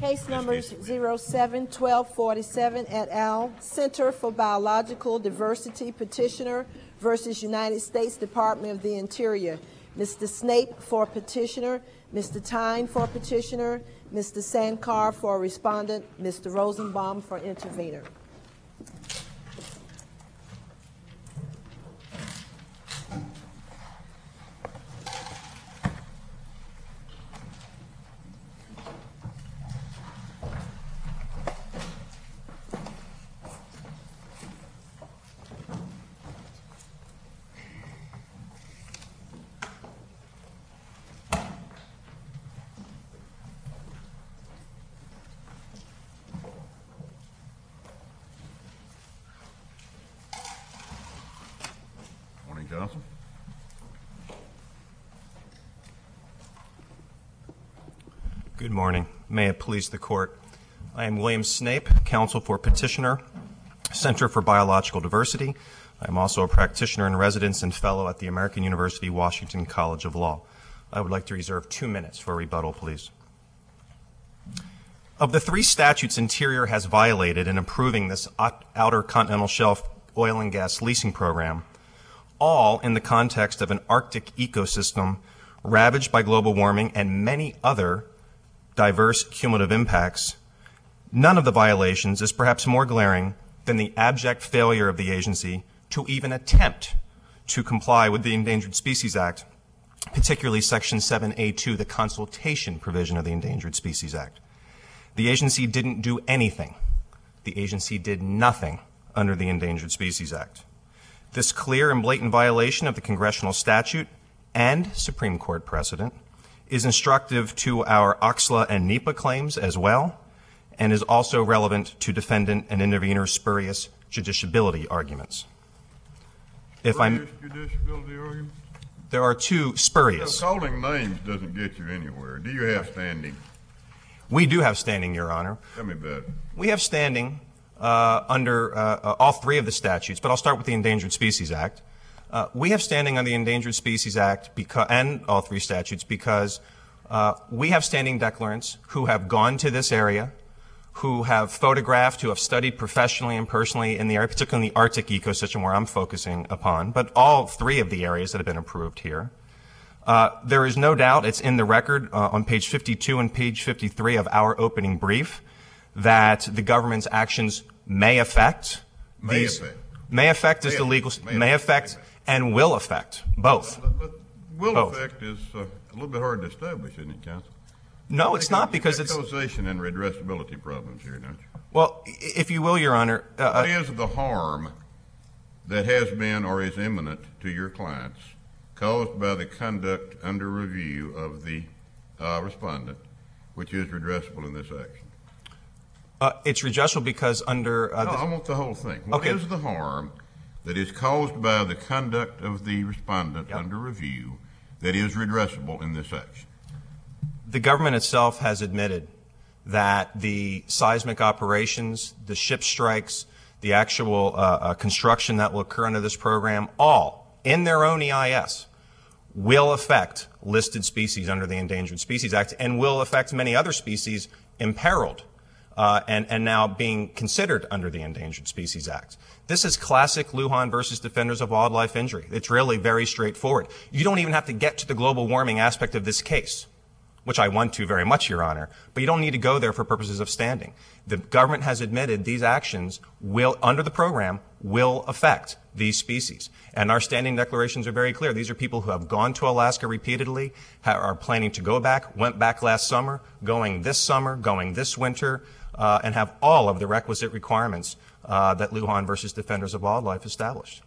Case numbers 07-1247 et al. Center for Biological Diversity Petitioner versus United States Department of the Interior. Mr. Snape for petitioner, Mr. Tyne for petitioner, Mr. Sankar for respondent, Mr. Rosenbaum for intervener. Johnson. Good morning. May it please the Court. I am William Snape, counsel for petitioner, Center for Biological Diversity. I am also a practitioner in residence and fellow at the American University Washington College of Law. I would like to reserve 2 minutes for rebuttal, please. Of the 3 statutes Interior has violated in approving this Outer Continental Shelf oil and gas leasing program, all in the context of an Arctic ecosystem ravaged by global warming and many other diverse cumulative impacts, none of the violations is perhaps more glaring than the abject failure of the agency to even attempt to comply with the Endangered Species Act, particularly Section 7A2, the consultation provision of the Endangered Species Act. The agency didn't do anything. The agency did nothing under the Endangered Species Act. This clear and blatant violation of the congressional statute and Supreme Court precedent is instructive to our OXLA and NEPA claims as well, and is also relevant to defendant and intervener spurious justiciability arguments. Justiciability arguments? There are 2 spurious. Calling names doesn't get you anywhere. Do you have standing? We do have standing, Your Honor. Tell me about it. We have standing under all 3 of the statutes, but I'll start with the Endangered Species Act. We have standing on the Endangered Species Act and all 3 statutes because we have standing declarants who have gone to this area, who have photographed, who have studied professionally and personally in the area, particularly in the Arctic ecosystem where I'm focusing upon, but all 3 of the areas that have been approved here. There is no doubt, it's in the record on page 52 and page 53 of our opening brief, that the government's actions may affect these. May affect is the legal. May affect and will affect both. Will affect is a little bit hard to establish, isn't it, counsel? No, it's not, because it's causation and redressability problems here, don't you? Well, if you will, Your Honor. What is the harm that has been or is imminent to your clients caused by the conduct under review of the respondent, which is redressable in this action? It's redressable because under... No, I want the whole thing. What is the harm that is caused by the conduct of the respondent under review that is redressable in this action? The government itself has admitted that the seismic operations, the ship strikes, the actual construction that will occur under this program, all in their own EIS, will affect listed species under the Endangered Species Act and will affect many other species imperiled and now being considered under the Endangered Species Act. This is classic Lujan versus Defenders of Wildlife Injury. It's really very straightforward. You don't even have to get to the global warming aspect of this case, which I want to very much, Your Honor, but you don't need to go there for purposes of standing. The government has admitted these actions will, under the program, will affect these species. And our standing declarations are very clear. These are people who have gone to Alaska repeatedly, are planning to go back, went back last summer, going this winter, and have all of the requisite requirements that Lujan versus Defenders of Wildlife established.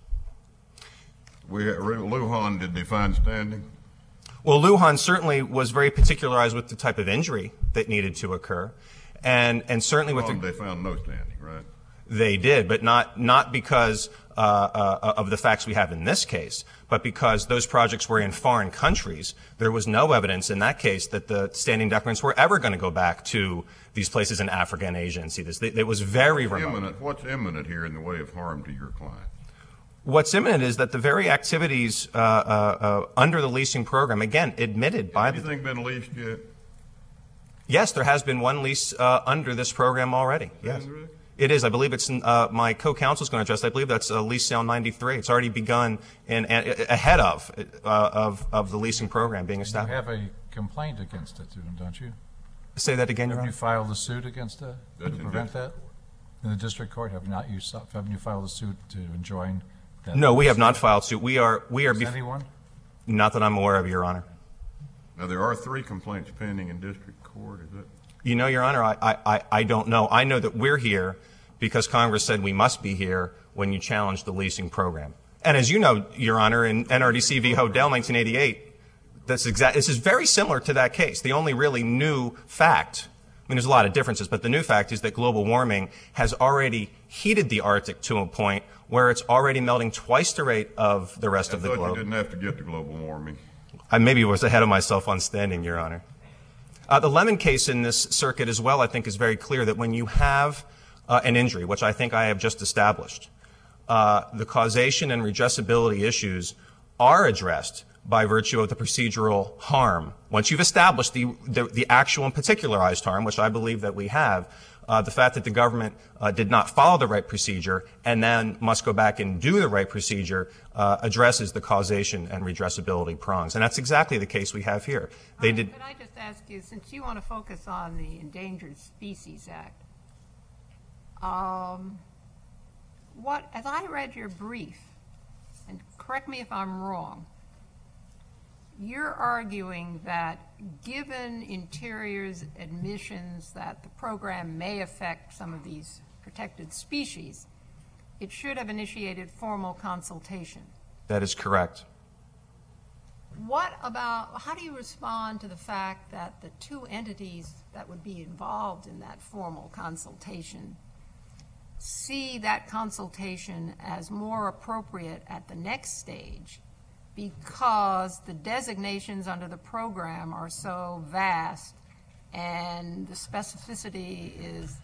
Lujan did define standing? Well, Lujan certainly was very particularized with the type of injury that needed to occur, and certainly with they found no standing, right? They did, but not because of the facts we have in this case, but because those projects were in foreign countries. There was no evidence in that case that the standing declarants were ever going to go back to these places in Africa and Asia and see this. It was very remote. What's imminent here in the way of harm to your client? What's imminent is that the very activities under the leasing program, again, admitted by Has anything been leased yet? Yes, there has been one lease under this program already. Yes. It is. I believe it's my co-counsel is going to address. I believe that's lease sale 93. It's already begun ahead of the leasing program being established. You have a complaint against it, don't you? Say that again, Your Have Honor. you filed a suit against it to That's in prevent that? district In the district court, haven't you filed a suit to enjoin that? No, we have not filed suit. We are. Is anyone? Not that I'm aware of, Your Honor. Now, there are 3 complaints pending in district court, is it? You know, Your Honor, I don't know. I know that we're here because Congress said we must be here when you challenge the leasing program. And as you know, Your Honor, in NRDC v. Hodel 1988, this is very similar to that case. The only really new fact, I mean, there's a lot of differences, but the new fact is that global warming has already heated the Arctic to a point where it's already melting twice the rate of the rest of the I thought globe. you didn't have to get to global warming. I maybe was ahead of myself on standing, Your Honor. The Lemon case in this circuit as well, I think, is very clear that when you have an injury, which I think I have just established, the causation and redressability issues are addressed by virtue of the procedural harm. Once you've established the actual and particularized harm, which I believe that we have, the fact that the government did not follow the right procedure and then must go back and do the right procedure addresses the causation and redressability prongs. And that's exactly the case we have here. They did. Could I just ask you, since you want to focus on the Endangered Species Act, as I read your brief, and correct me if I'm wrong, you're arguing that given Interior's admissions that the program may affect some of these protected species, it should have initiated formal consultation. That is correct. How do you respond to the fact that the 2 entities that would be involved in that formal consultation see that consultation as more appropriate at the next stage because the designations under the program are so vast and the specificity is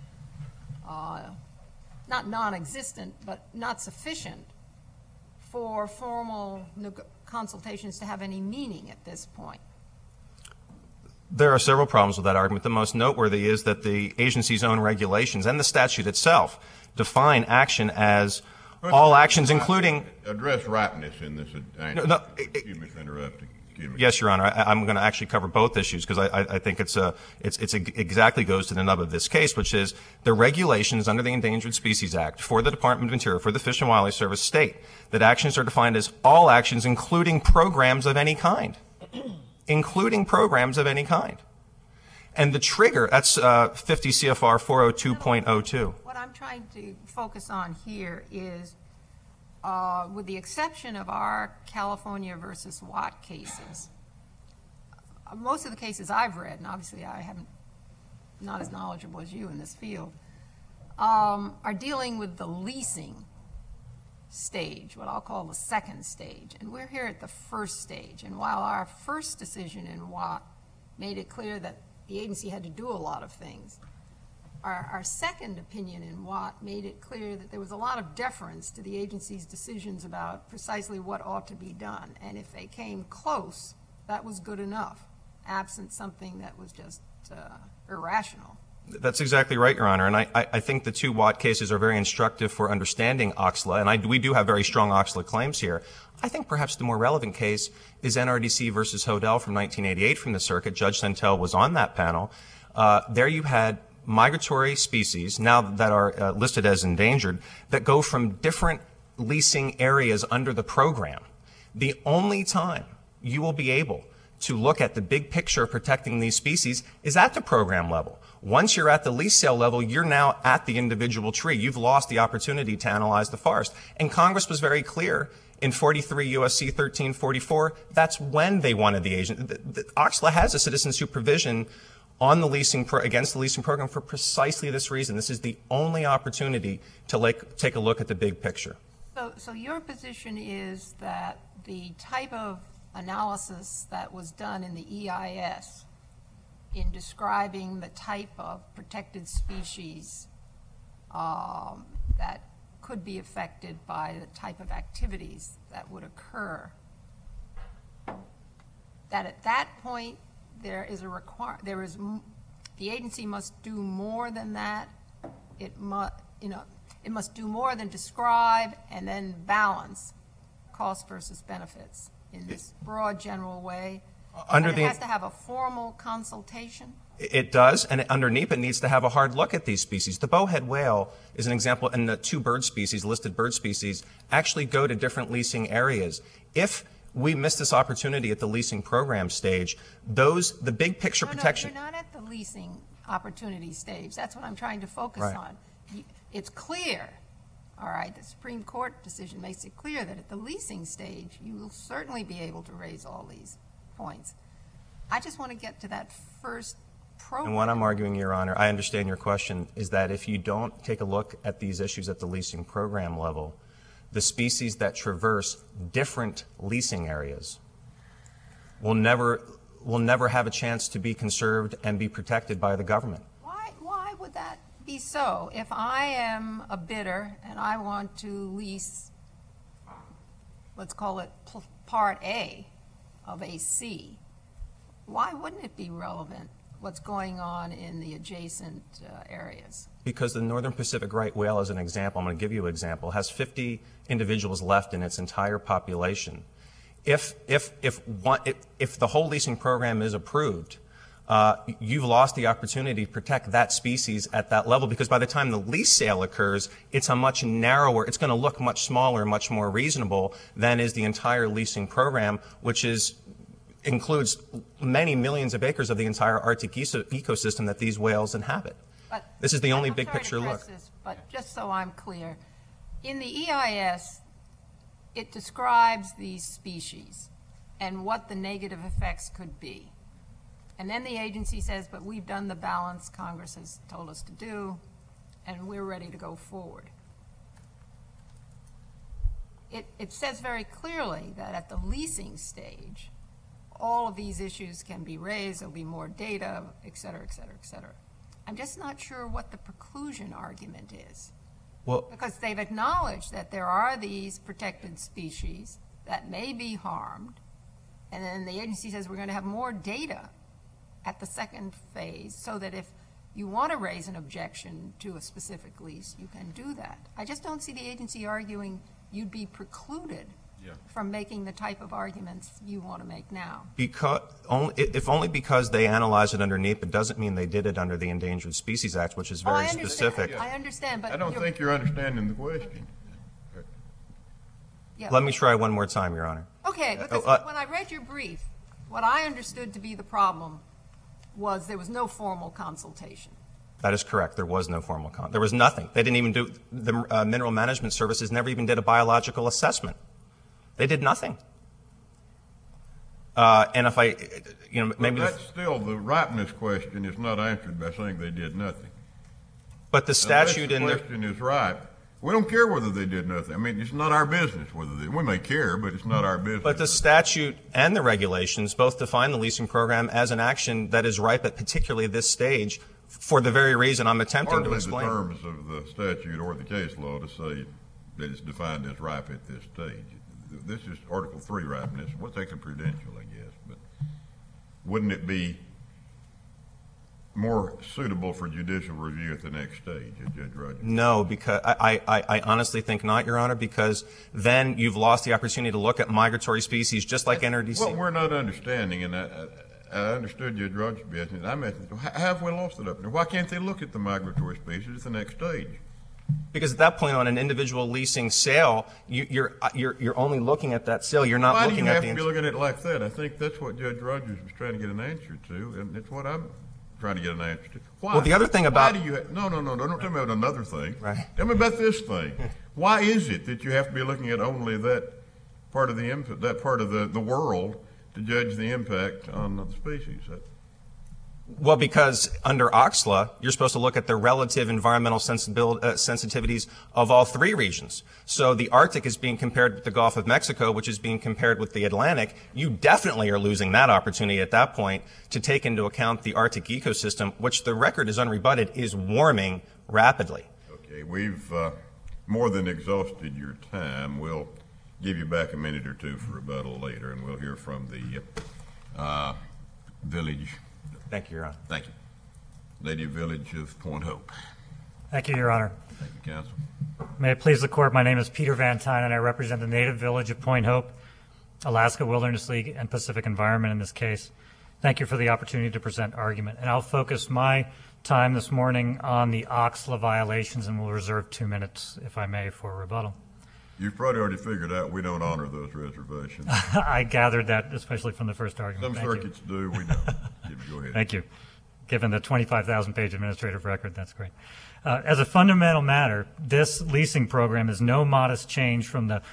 not non-existent but not sufficient for formal consultations to have any meaning at this point? There are several problems with that argument. The most noteworthy is that the agency's own regulations and the statute itself define action as all actions, including... Address ripeness in this. Excuse me for interrupting. Excuse me. Yes, Your Honor. I'm going to actually cover both issues because I think it's exactly goes to the nub of this case, which is the regulations under the Endangered Species Act for the Department of Interior, for the Fish and Wildlife Service, state that actions are defined as all actions, including programs of any kind. Including programs of any kind. And the trigger, that's 50 CFR 402.02. What I'm trying to focus on here is, with the exception of our California versus Watt cases, most of the cases I've read, and obviously I haven't, not as knowledgeable as you in this field, are dealing with the leasing stage, what I'll call the second stage. And we're here at the first stage. And while our first decision in Watt made it clear that the agency had to do a lot of things, our second opinion in Watt made it clear that there was a lot of deference to the agency's decisions about precisely what ought to be done. And if they came close, that was good enough, absent something that was just irrational. That's exactly right, Your Honor. And I think the 2 Watt cases are very instructive for understanding OXLA, and we do have very strong OXLA claims here. I think perhaps the more relevant case is NRDC versus Hodel from 1988 from the circuit. Judge Santel was on that panel. There you had migratory species, now that are listed as endangered, that go from different leasing areas under the program. The only time you will be able to look at the big picture of protecting these species is at the program level. Once you're at the lease sale level, you're now at the individual tree. You've lost the opportunity to analyze the forest. And Congress was very clear in 43 U.S.C. 1344, that's when they wanted the agent. OXLA has a citizen supervision on the leasing against the leasing program for precisely this reason. This is the only opportunity to take a look at the big picture. So your position is that the type of analysis that was done in the EIS in describing the type of protected species that could be affected by the type of activities that would occur, that at that point the the agency must do more than that. It must do more than describe and then balance cost versus benefits in this broad, general way. And it has to have a formal consultation. It does, and under NEPA, it needs to have a hard look at these species. The bowhead whale is an example, and the two bird species, listed bird species, actually go to different leasing areas. If we miss this opportunity at the leasing program stage, the big picture protection. No, you're not at the leasing opportunity stage. That's what I'm trying to focus on. It's clear, all right, the Supreme Court decision makes it clear that at the leasing stage, you will certainly be able to raise all these points. I just want to get to that first program. And what I'm arguing, Your Honor, I understand your question, is that if you don't take a look at these issues at the leasing program level, the species that traverse different leasing areas will never have a chance to be conserved and be protected by the government. Why would that be so? If I am a bidder and I want to lease, let's call it Part A of a C, why wouldn't it be relevant what's going on in the adjacent areas? Because the northern Pacific right whale, as an example, I'm going to give you an example, has 50 individuals left in its entire population. If the whole leasing program is approved, you've lost the opportunity to protect that species at that level, because by the time the lease sale occurs, it's a much narrower, it's going to look much smaller, much more reasonable than is the entire leasing program, which includes many millions of acres of the entire Arctic ecosystem that these whales inhabit. But this is the only big picture look. But just so I'm clear, in the EIS, it describes these species and what the negative effects could be. And then the agency says, but we've done the balance Congress has told us to do, and we're ready to go forward. It says very clearly that at the leasing stage, all of these issues can be raised, there'll be more data, et cetera, et cetera, et cetera. I'm just not sure what the preclusion argument is. Well, because they've acknowledged that there are these protected species that may be harmed, and then the agency says we're going to have more data at the second phase so that if you want to raise an objection to a specific lease, you can do that. I just don't see the agency arguing you'd be precluded from making the type of arguments you want to make now. If only because they analyze it under NEPA doesn't mean they did it under the Endangered Species Act, which is very specific. I understand, but I don't think you're understanding the question. Let me try one more time, Your Honor. Okay, because when I read your brief, what I understood to be the problem was there was no formal consultation. That is correct. There was no formal there was nothing. They didn't even do, the Mineral Management Services never even did a biological assessment. They did nothing. And if maybe... But that's still, the ripeness question is not answered by saying they did nothing. But the statute in the question is ripe. We don't care whether they did nothing. I mean, it's not our business whether they, we may care, but it's not our business. But the statute and the regulations both define the leasing program as an action that is ripe at particularly this stage for the very reason I'm attempting to explain. Hardly the terms of the statute or the case law to say that it's defined as ripe at this stage. This is Article 3 ripeness. We'll take a prudential, I guess. But wouldn't it be more suitable for judicial review at the next stage, Judge Rogers? No, because I honestly think not, Your Honor, because then you've lost the opportunity to look at migratory species just like NRDC. What we're not understanding, and I understood Judge Rogers' business, I'm asking, how have we lost it up there? Why can't they look at the migratory species at the next stage? Because at that point on an individual leasing sale, you're only looking at that sale. You're not looking at the... Why do you have to be looking at it like that? I think that's what Judge Rogers was trying to get an answer to, and it's what I'm trying to get an answer to. Why? Well, the other thing about... Why do you no, don't tell me about another thing. Right. Tell me about this thing. Why is it that you have to be looking at only that part of the world to judge the impact on the species? Well, because under OXLA, you're supposed to look at the relative environmental sensitivities of all three regions. So the Arctic is being compared with the Gulf of Mexico, which is being compared with the Atlantic. You definitely are losing that opportunity at that point to take into account the Arctic ecosystem, which the record is unrebutted, is warming rapidly. Okay, we've more than exhausted your time. We'll give you back a minute or two for rebuttal later, and we'll hear from the village. Thank you, Your Honor. Thank you. Native Village of Point Hope. Thank you, Your Honor. Thank you, Counsel. May it please the Court, my name is Peter Van Tyne, and I represent the Native Village of Point Hope, Alaska Wilderness League, and Pacific Environment in this case. Thank you for the opportunity to present argument. And I'll focus my time this morning on the OXLA violations, and will reserve 2 minutes, if I may, for rebuttal. You've probably already figured out we don't honor those reservations. I gathered that, especially from the first argument. Some circuits do, we don't. Go ahead. Thank you. Given the 25,000-page administrative record, that's great. As a fundamental matter, this leasing program is no modest change from the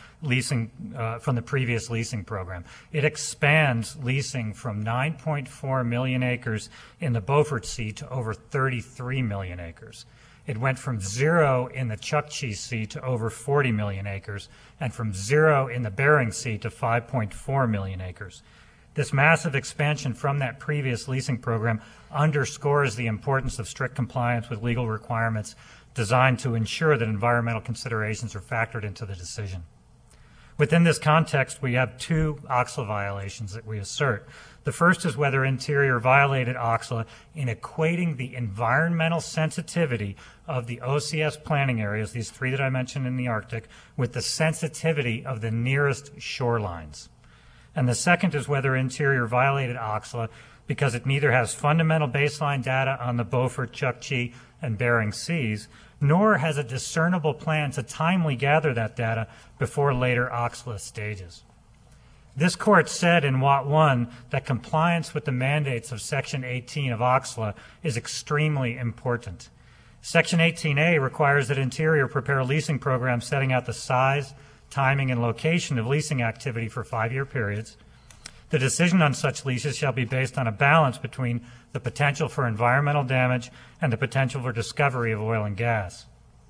previous leasing program. It expands leasing from 9.4 million acres in the Beaufort Sea to over 33 million acres. It went from 0 in the Chukchi Sea to over 40 million acres, and from 0 in the Bering Sea to 5.4 million acres. This massive expansion from that previous leasing program underscores the importance of strict compliance with legal requirements designed to ensure that environmental considerations are factored into the decision. Within this context, we have 2 OXLA violations that we assert. The first is whether Interior violated OXLA in equating the environmental sensitivity of the OCS planning areas, these 3 that I mentioned in the Arctic, with the sensitivity of the nearest shorelines. And the second is whether Interior violated OXLA because it neither has fundamental baseline data on the Beaufort, Chukchi, and Bering Seas, nor has a discernible plan to timely gather that data before later OXLA stages. This court said in Watt 1 that compliance with the mandates of Section 18 of OXLA is extremely important. Section 18A requires that Interior prepare a leasing program setting out the size, timing, and location of leasing activity for 5-year periods. The decision on such leases shall be based on a balance between the potential for environmental damage and the potential for discovery of oil and gas.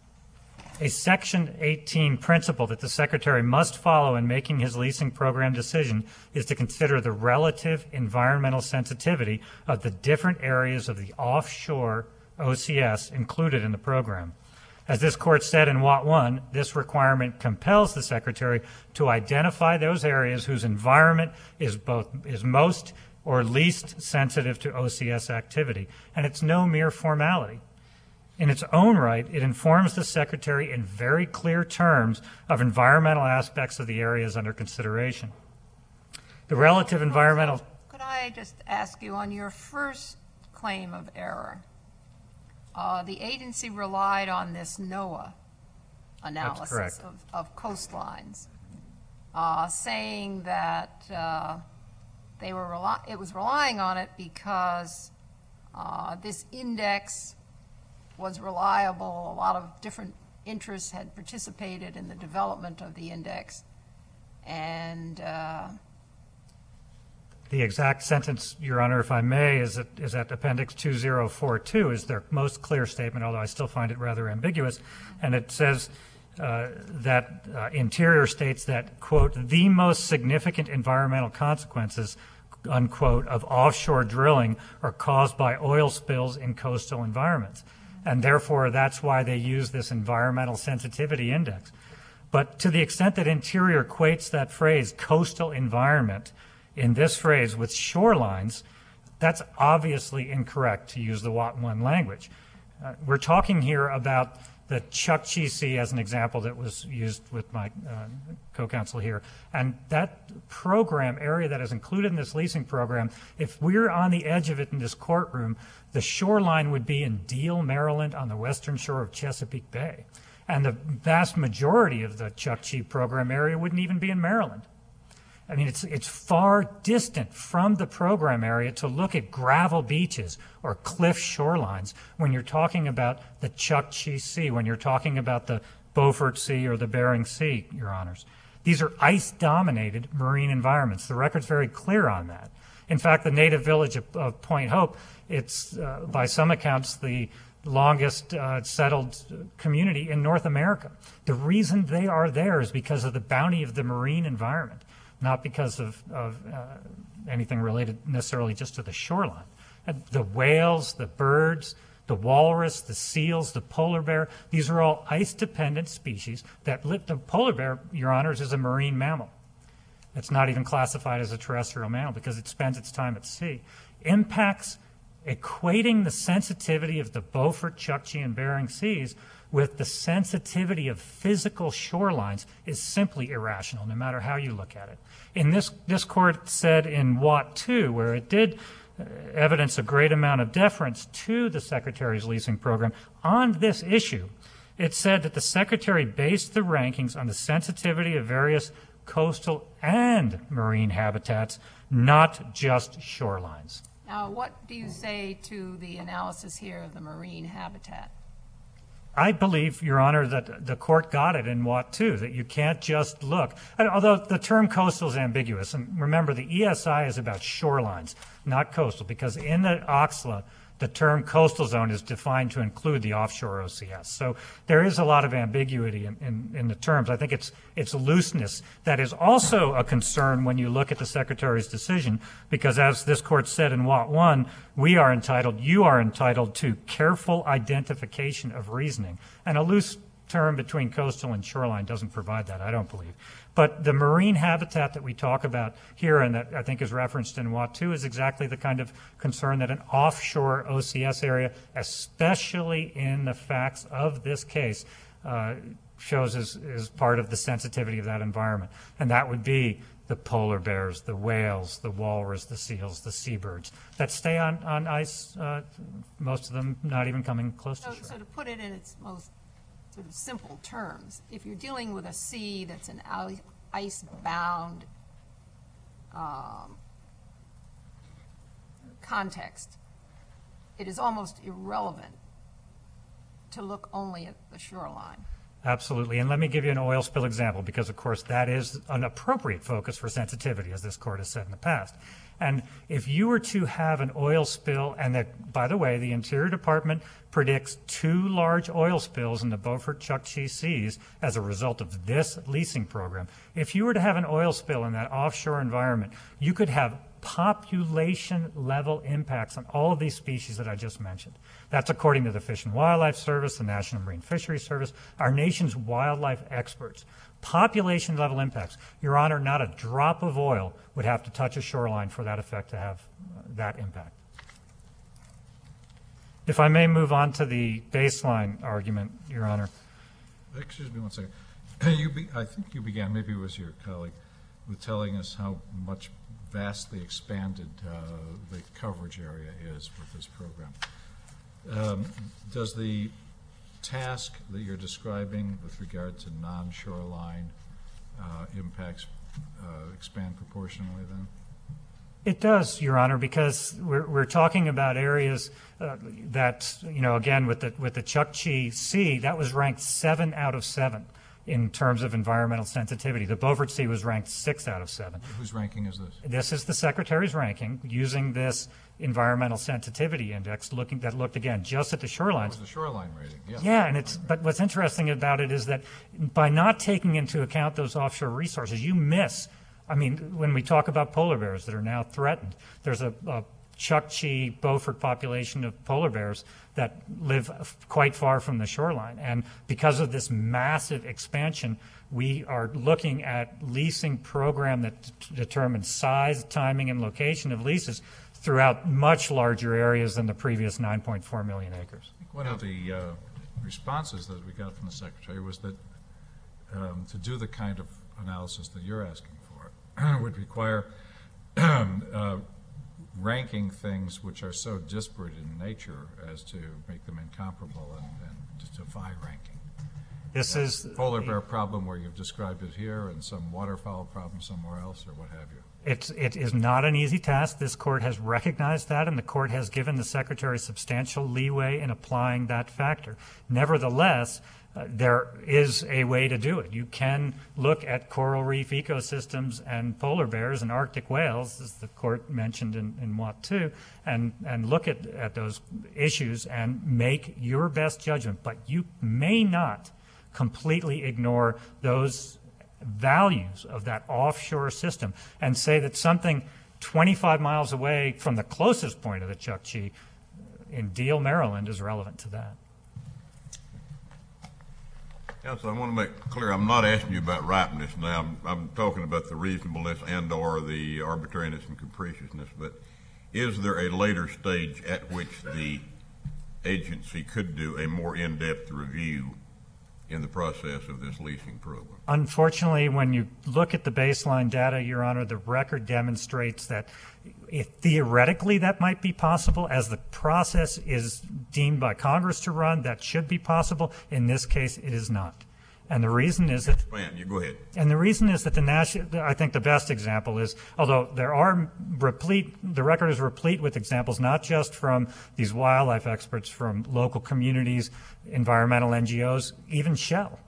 A Section 18 principle that the Secretary must follow in making his leasing program decision is to consider the relative environmental sensitivity of the different areas of the offshore OCS included in the program. As this court said in Watt 1, this requirement compels the Secretary to identify those areas whose environment is most or least sensitive to OCS activity, and it's no mere formality. In its own right, it informs the Secretary in very clear terms of environmental aspects of the areas under consideration. The relative environmental... Could I just ask you, on your first claim of error, the agency relied on this NOAA analysis of coastlines, saying that it was relying on it because this index was reliable. A lot of different interests had participated in the development of the index, and the exact sentence, Your Honor, if I may, is at Appendix 2042, is their most clear statement, although I still find it rather ambiguous. And it says that Interior states that, quote, the most significant environmental consequences, unquote, of offshore drilling are caused by oil spills in coastal environments. And therefore, that's why they use this environmental sensitivity index. But to the extent that Interior equates that phrase, coastal environment, in this phrase with shorelines, that's obviously incorrect, to use the Watt 1 language. We're talking here about the Chukchi Sea as an example that was used with my co-counsel here. And that program area that is included in this leasing program, if we're on the edge of it in this courtroom, the shoreline would be in Deal, Maryland, on the western shore of Chesapeake Bay. And the vast majority of the Chukchi program area wouldn't even be in Maryland. I mean, it's far distant from the program area to look at gravel beaches or cliff shorelines when you're talking about the Chukchi Sea, when you're talking about the Beaufort Sea or the Bering Sea, Your Honors. These are ice-dominated marine environments. The record's very clear on that. In fact, the native village of Point Hope, it's, by some accounts, the longest settled community in North America. The reason they are there is because of the bounty of the marine environment, not because of anything related necessarily just to the shoreline. The whales, the birds, the walrus, the seals, the polar bear, these are all ice-dependent species that live. The polar bear, Your Honors, is a marine mammal. It's not even classified as a terrestrial mammal because it spends its time at sea. Impacts equating the sensitivity of the Beaufort, Chukchi, and Bering Seas with the sensitivity of physical shorelines is simply irrational, no matter how you look at it. In this court said in Watt 2, where it did evidence a great amount of deference to the Secretary's leasing program on this issue, it said that the Secretary based the rankings on the sensitivity of various coastal and marine habitats, not just shorelines. Now, what do you say to the analysis here of the marine habitat? I believe, Your Honor, that the court got it in Watt 2, that you can't just look. Although the term coastal is ambiguous, and remember, the ESI is about shorelines, not coastal, because in the OXLA, the term coastal zone is defined to include the offshore OCS. So there is a lot of ambiguity in the terms. I think it's looseness that is also a concern when you look at the Secretary's decision, because as this court said in Watt 1, you are entitled to careful identification of reasoning. And a loose term between coastal and shoreline doesn't provide that, I don't believe. But the marine habitat that we talk about here and that I think is referenced in Watt 2 is exactly the kind of concern that an offshore OCS area, especially in the facts of this case, shows is part of the sensitivity of that environment. And that would be the polar bears, the whales, the walrus, the seals, the seabirds that stay on ice, most of them not even coming close to shore. So to put it in its most sort of simple terms, if you're dealing with a sea that's an ice-bound context, it is almost irrelevant to look only at the shoreline. Absolutely. And let me give you an oil spill example, because, of course, that is an appropriate focus for sensitivity, as this court has said in the past. And if you were to have an oil spill, and that, by the way, the Interior Department predicts 2 large oil spills in the Beaufort Chukchi Seas as a result of this leasing program. If you were to have an oil spill in that offshore environment, you could have population level impacts on all of these species that I just mentioned. That's according to the Fish and Wildlife Service, the National Marine Fisheries Service, our nation's wildlife experts. Population level impacts. Your Honor, not a drop of oil would have to touch a shoreline for that effect to have that impact. If I may move on to the baseline argument, Your Honor. Excuse me one second. I think you began, maybe it was your colleague, with telling us how much vastly expanded the coverage area is with this program. Does the task that you're describing with regard to non-shoreline impacts expand proportionally then? It does, Your Honor, because we're talking about areas that, again, with the Chukchi Sea, that was ranked 7 out of 7 in terms of environmental sensitivity. The Beaufort Sea was ranked 6 out of 7. Whose ranking is this? This is the Secretary's ranking using this environmental sensitivity index that looked again just at the shorelines. It was the shoreline rating, yeah. Yeah, but what's interesting about it is that by not taking into account those offshore resources, you miss. I mean, when we talk about polar bears that are now threatened, there's a Chukchi Beaufort population of polar bears that live quite far from the shoreline. And because of this massive expansion, we are looking at leasing program that determines size, timing, and location of leases throughout much larger areas than the previous 9.4 million acres. I think one of the responses that we got from the Secretary was that to do the kind of analysis that you're asking for would require ranking things which are so disparate in nature as to make them incomparable and to defy ranking. This is polar bear problem where you've described it here, and some waterfowl problem somewhere else, or what have you. It is not an easy task. This court has recognized that, and the court has given the Secretary substantial leeway in applying that factor. Nevertheless, there is a way to do it. You can look at coral reef ecosystems and polar bears and Arctic whales, as the court mentioned in Watt 2, and look at those issues and make your best judgment. But you may not completely ignore those values of that offshore system and say that something 25 miles away from the closest point of the Chukchi in Deal, Maryland is relevant to that. Counsel, I want to make clear, I'm not asking you about ripeness now. I'm talking about the reasonableness and or the arbitrariness and capriciousness. But is there a later stage at which the agency could do a more in-depth review in the process of this leasing program? Unfortunately, when you look at the baseline data, Your Honor, the record demonstrates that theoretically that might be possible. As the process is deemed by Congress to run, that should be possible. In this case, it is not. And the reason is that You go ahead. And the reason is that I think the best example is, although there are the record is replete with examples, not just from these wildlife experts, from local communities, environmental NGOs, even Shell,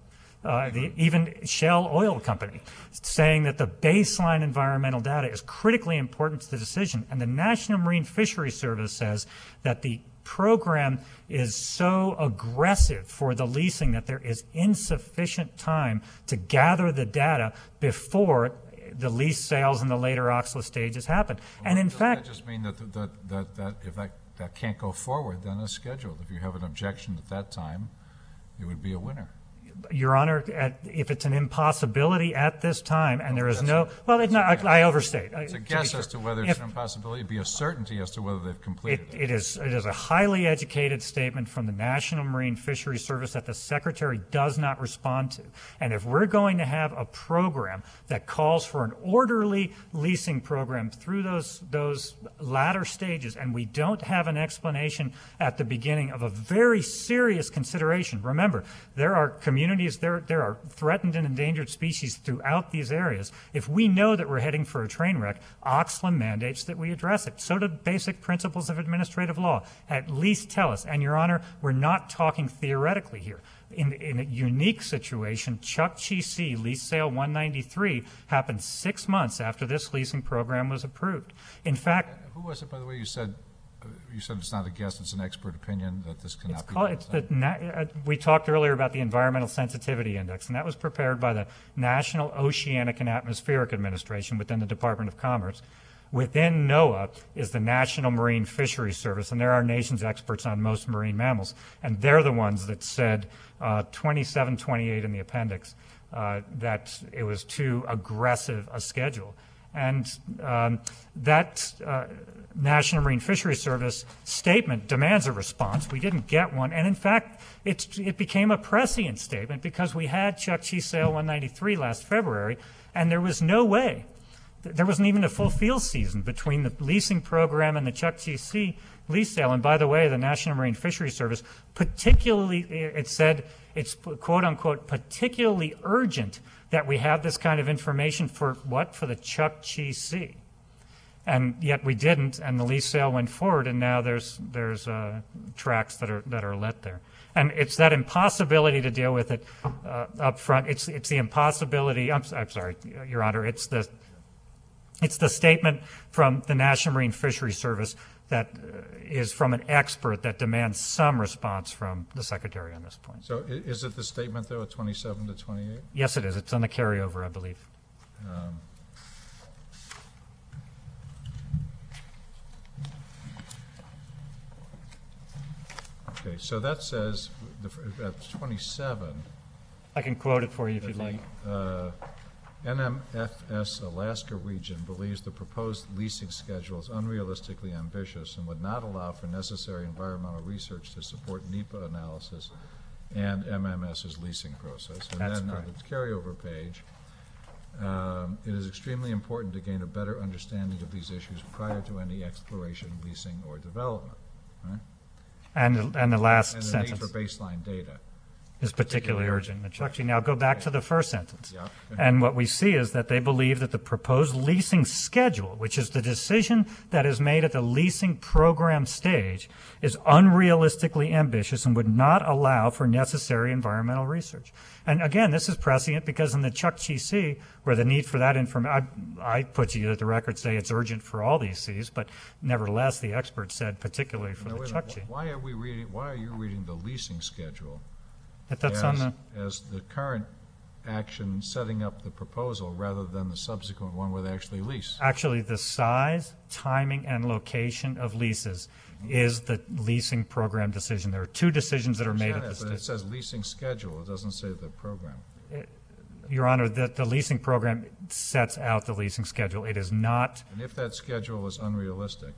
even Shell Oil Company, saying that the baseline environmental data is critically important to the decision. And the National Marine Fisheries Service says that the program is so aggressive for the leasing that there is insufficient time to gather the data before the lease sales and the later OXLA stages happen. And in fact, that just mean that if that can't go forward, then it's scheduled. If you have an objection at that time, it would be a winner. Your Honor, if it's an impossibility at this time, and there is no, well, it's not, I overstate. It's a guess as to whether it's an impossibility. It'd be a certainty as to whether they've completed it. It is a highly educated statement from the National Marine Fisheries Service that the Secretary does not respond to. And if we're going to have a program that calls for an orderly leasing program through those latter stages, and we don't have an explanation at the beginning of a very serious consideration, remember, there are communities, there are threatened and endangered species throughout these areas. If we know that we're heading for a train wreck, OXLA mandates that we address it. So do basic principles of administrative law. At least tell us. And, Your Honor, we're not talking theoretically here. In a unique situation, Chukchi Sea lease sale 193 happened 6 months after this leasing program was approved. In fact, who was it, by the way, you said it's not a guess, it's an expert opinion that this cannot be done? We talked earlier about the Environmental Sensitivity Index, and that was prepared by the National Oceanic and Atmospheric Administration within the Department of Commerce. Within NOAA is the National Marine Fisheries Service, and they're our nation's experts on most marine mammals, and they're the ones that said 2728 in the appendix that it was too aggressive a schedule. And that National Marine Fisheries Service statement demands a response. We didn't get one. And in fact, it became a prescient statement because we had Chukchi Sale 193 last February, and there was no way. There wasn't even a full field season between the leasing program and the Chukchi Sea lease sale. And by the way, the National Marine Fisheries Service particularly, it said it's quote unquote particularly urgent that we have this kind of information for what? For the Chukchi Sea. And yet we didn't, and the lease sale went forward, and now there's tracks that are let there. And it's that impossibility to deal with it up front. It's the impossibility. I'm sorry, Your Honor. It's the statement from the National Marine Fisheries Service that is from an expert that demands some response from the Secretary on this point. So is it the statement, though, at 27 to 28? Yes, it is. It's on the carryover, I believe. Okay, so that says at 27. I can quote it for you if you'd like. NMFS Alaska region believes the proposed leasing schedule is unrealistically ambitious and would not allow for necessary environmental research to support NEPA analysis and MMS's leasing process. And That's then correct. on the carryover page, it is extremely important to gain a better understanding of these issues prior to any exploration, leasing, or development. Right? And the last And the sentence need for baseline data. is particularly urgent. Chukchi, now go back to the first sentence. Yeah. And what we see is that they believe that the proposed leasing schedule, which is the decision that is made at the leasing program stage, is unrealistically ambitious and would not allow for necessary environmental research. And again, this is prescient because in the Chukchi Sea, where the need for that information, I put you that the records say it's urgent for all these seas, but nevertheless, the experts said particularly for Now, the wait a minute. Chukchi. Why are you reading the leasing schedule That's on the. as the current action setting up the proposal rather than the subsequent one where they actually lease? Actually, the size, timing, and location of leases is the leasing program decision. There are two decisions that are made at this But it stage. says leasing schedule, it doesn't say the program. Your Honor, the leasing program sets out the leasing schedule. It is not. And if that schedule is unrealistic,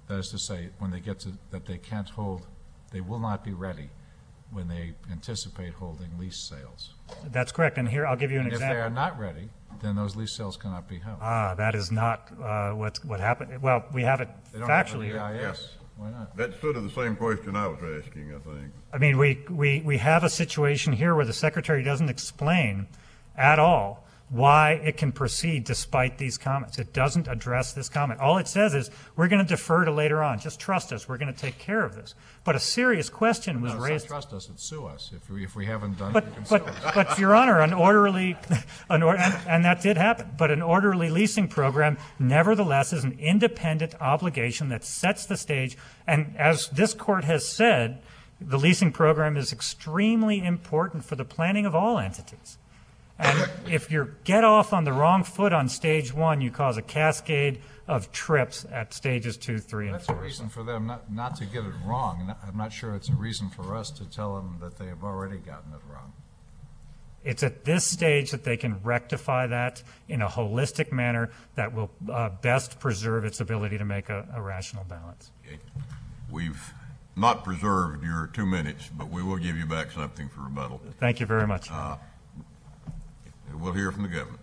That is to say, when they get to, that they can't hold, they will not be ready when they anticipate holding lease sales. That's correct. And here, I'll give you an If example. they are not ready, then those lease sales cannot be held. That is not what happened. Well, we have it They don't have factually an here. EIS. Why not? That's sort of the same question I was asking, I think. I mean, we have a situation here where the Secretary doesn't explain at all why it can proceed despite these comments. It doesn't address this comment. All it says is, we're going to defer to later on. Just trust us. We're going to take care of this. But a serious question was No, raised. it's not trust us, it's sue us. If we haven't done it, you can sue us. But Your Honor, and that did happen, but an orderly leasing program nevertheless is an independent obligation that sets the stage. And as this court has said, the leasing program is extremely important for the planning of all entities. And if you get off on the wrong foot on stage one, you cause a cascade of trips at stages 2, 3, and That's a 4. reason for them not to get it wrong. And I'm not sure it's a reason for us to tell them that they have already gotten it wrong. It's at this stage that they can rectify that in a holistic manner that will best preserve its ability to make a rational balance. Okay. We've not preserved your 2 minutes, but we will give you back something for rebuttal. Thank you very much. We'll hear from the government.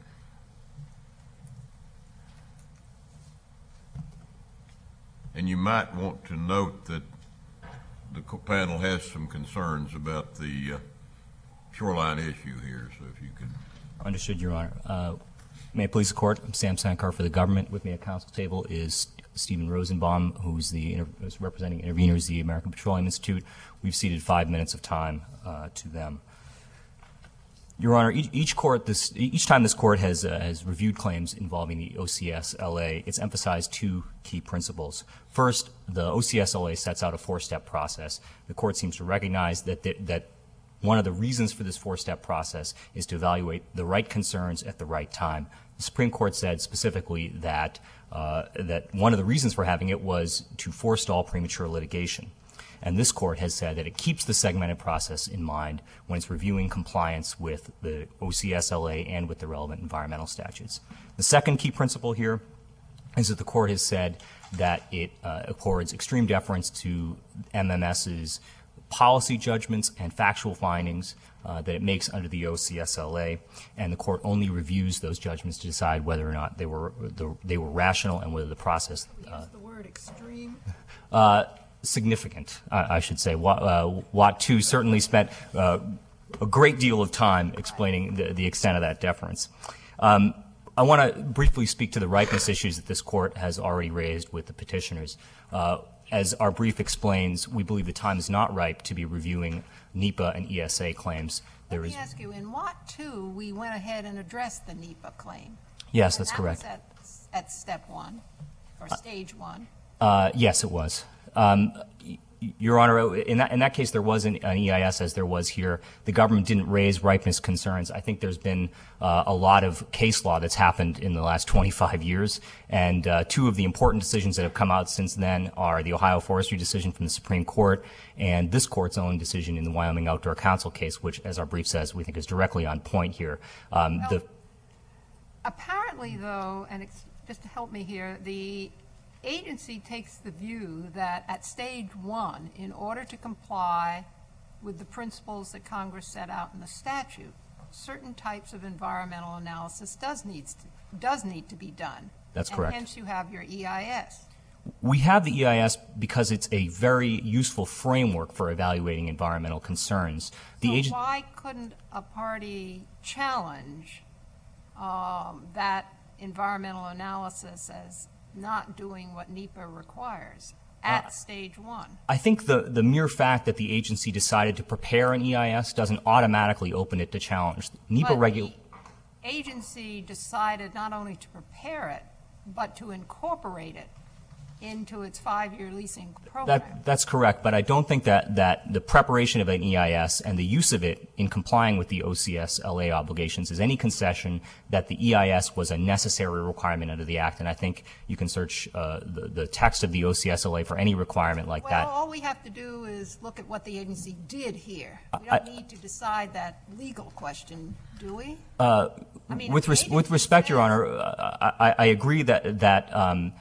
And you might want to note that the panel has some concerns about the shoreline issue here, so if you could. Understood, Your Honor. May it please the Court, I'm Sam Sankar for the government. With me at council table is Stephen Rosenbaum, who's who's representing interveners, the American Petroleum Institute. We've ceded 5 minutes of time to them. Your Honor, each time this court has reviewed claims involving the OCS-LA, it's emphasized 2 key principles. First, the OCS-LA sets out a 4-step process. The court seems to recognize that one of the reasons for this 4-step process is to evaluate the right concerns at the right time. The Supreme Court said specifically that one of the reasons for having it was to forestall premature litigation. And this court has said that it keeps the segmented process in mind when it's reviewing compliance with the OCS-LA and with the relevant environmental statutes. The second key principle here is that the court has said that it accords extreme deference to MMS's policy judgments and factual findings that it makes under the OCS-LA, and the court only reviews those judgments to decide whether or not they were rational and whether the process. Use the word extreme. Significant, I should say. Watt 2 certainly spent a great deal of time explaining the extent of that deference. I want to briefly speak to the ripeness issues that this court has already raised with the petitioners. As our brief explains, we believe the time is not ripe to be reviewing NEPA and ESA claims. Let me ask you, in Watt 2, we went ahead and addressed the NEPA claim. Yes, that's correct. That was at step 1, or stage 1. Yes, it was. Your Honor, in that case, there was an EIS as there was here. The government didn't raise ripeness concerns. I think there's been a lot of case law that's happened in the last 25 years, and 2 of the important decisions that have come out since then are the Ohio Forestry decision from the Supreme Court and this court's own decision in the Wyoming Outdoor Council case, which, as our brief says, we think is directly on point here. Apparently, though, and just to help me here, the agency takes the view that at stage 1, in order to comply with the principles that Congress set out in the statute, certain types of environmental analysis does need to be done. That's correct. And hence you have your EIS. We have the EIS because it's a very useful framework for evaluating environmental concerns. Why couldn't a party challenge that environmental analysis as not doing what NEPA requires at stage 1? I think the mere fact that the agency decided to prepare an EIS doesn't automatically open it to challenge. The agency decided not only to prepare it, but to incorporate it into its 5-year leasing program. That's correct, but I don't think that the preparation of an EIS and the use of it in complying with the OCS-LA obligations is any concession that the EIS was a necessary requirement under the Act, and I think you can search the text of the OCS-LA for any requirement like that. Well, all we have to do is look at what the agency did here. We don't need to decide that legal question, do we? With respect, Your Honor, I agree that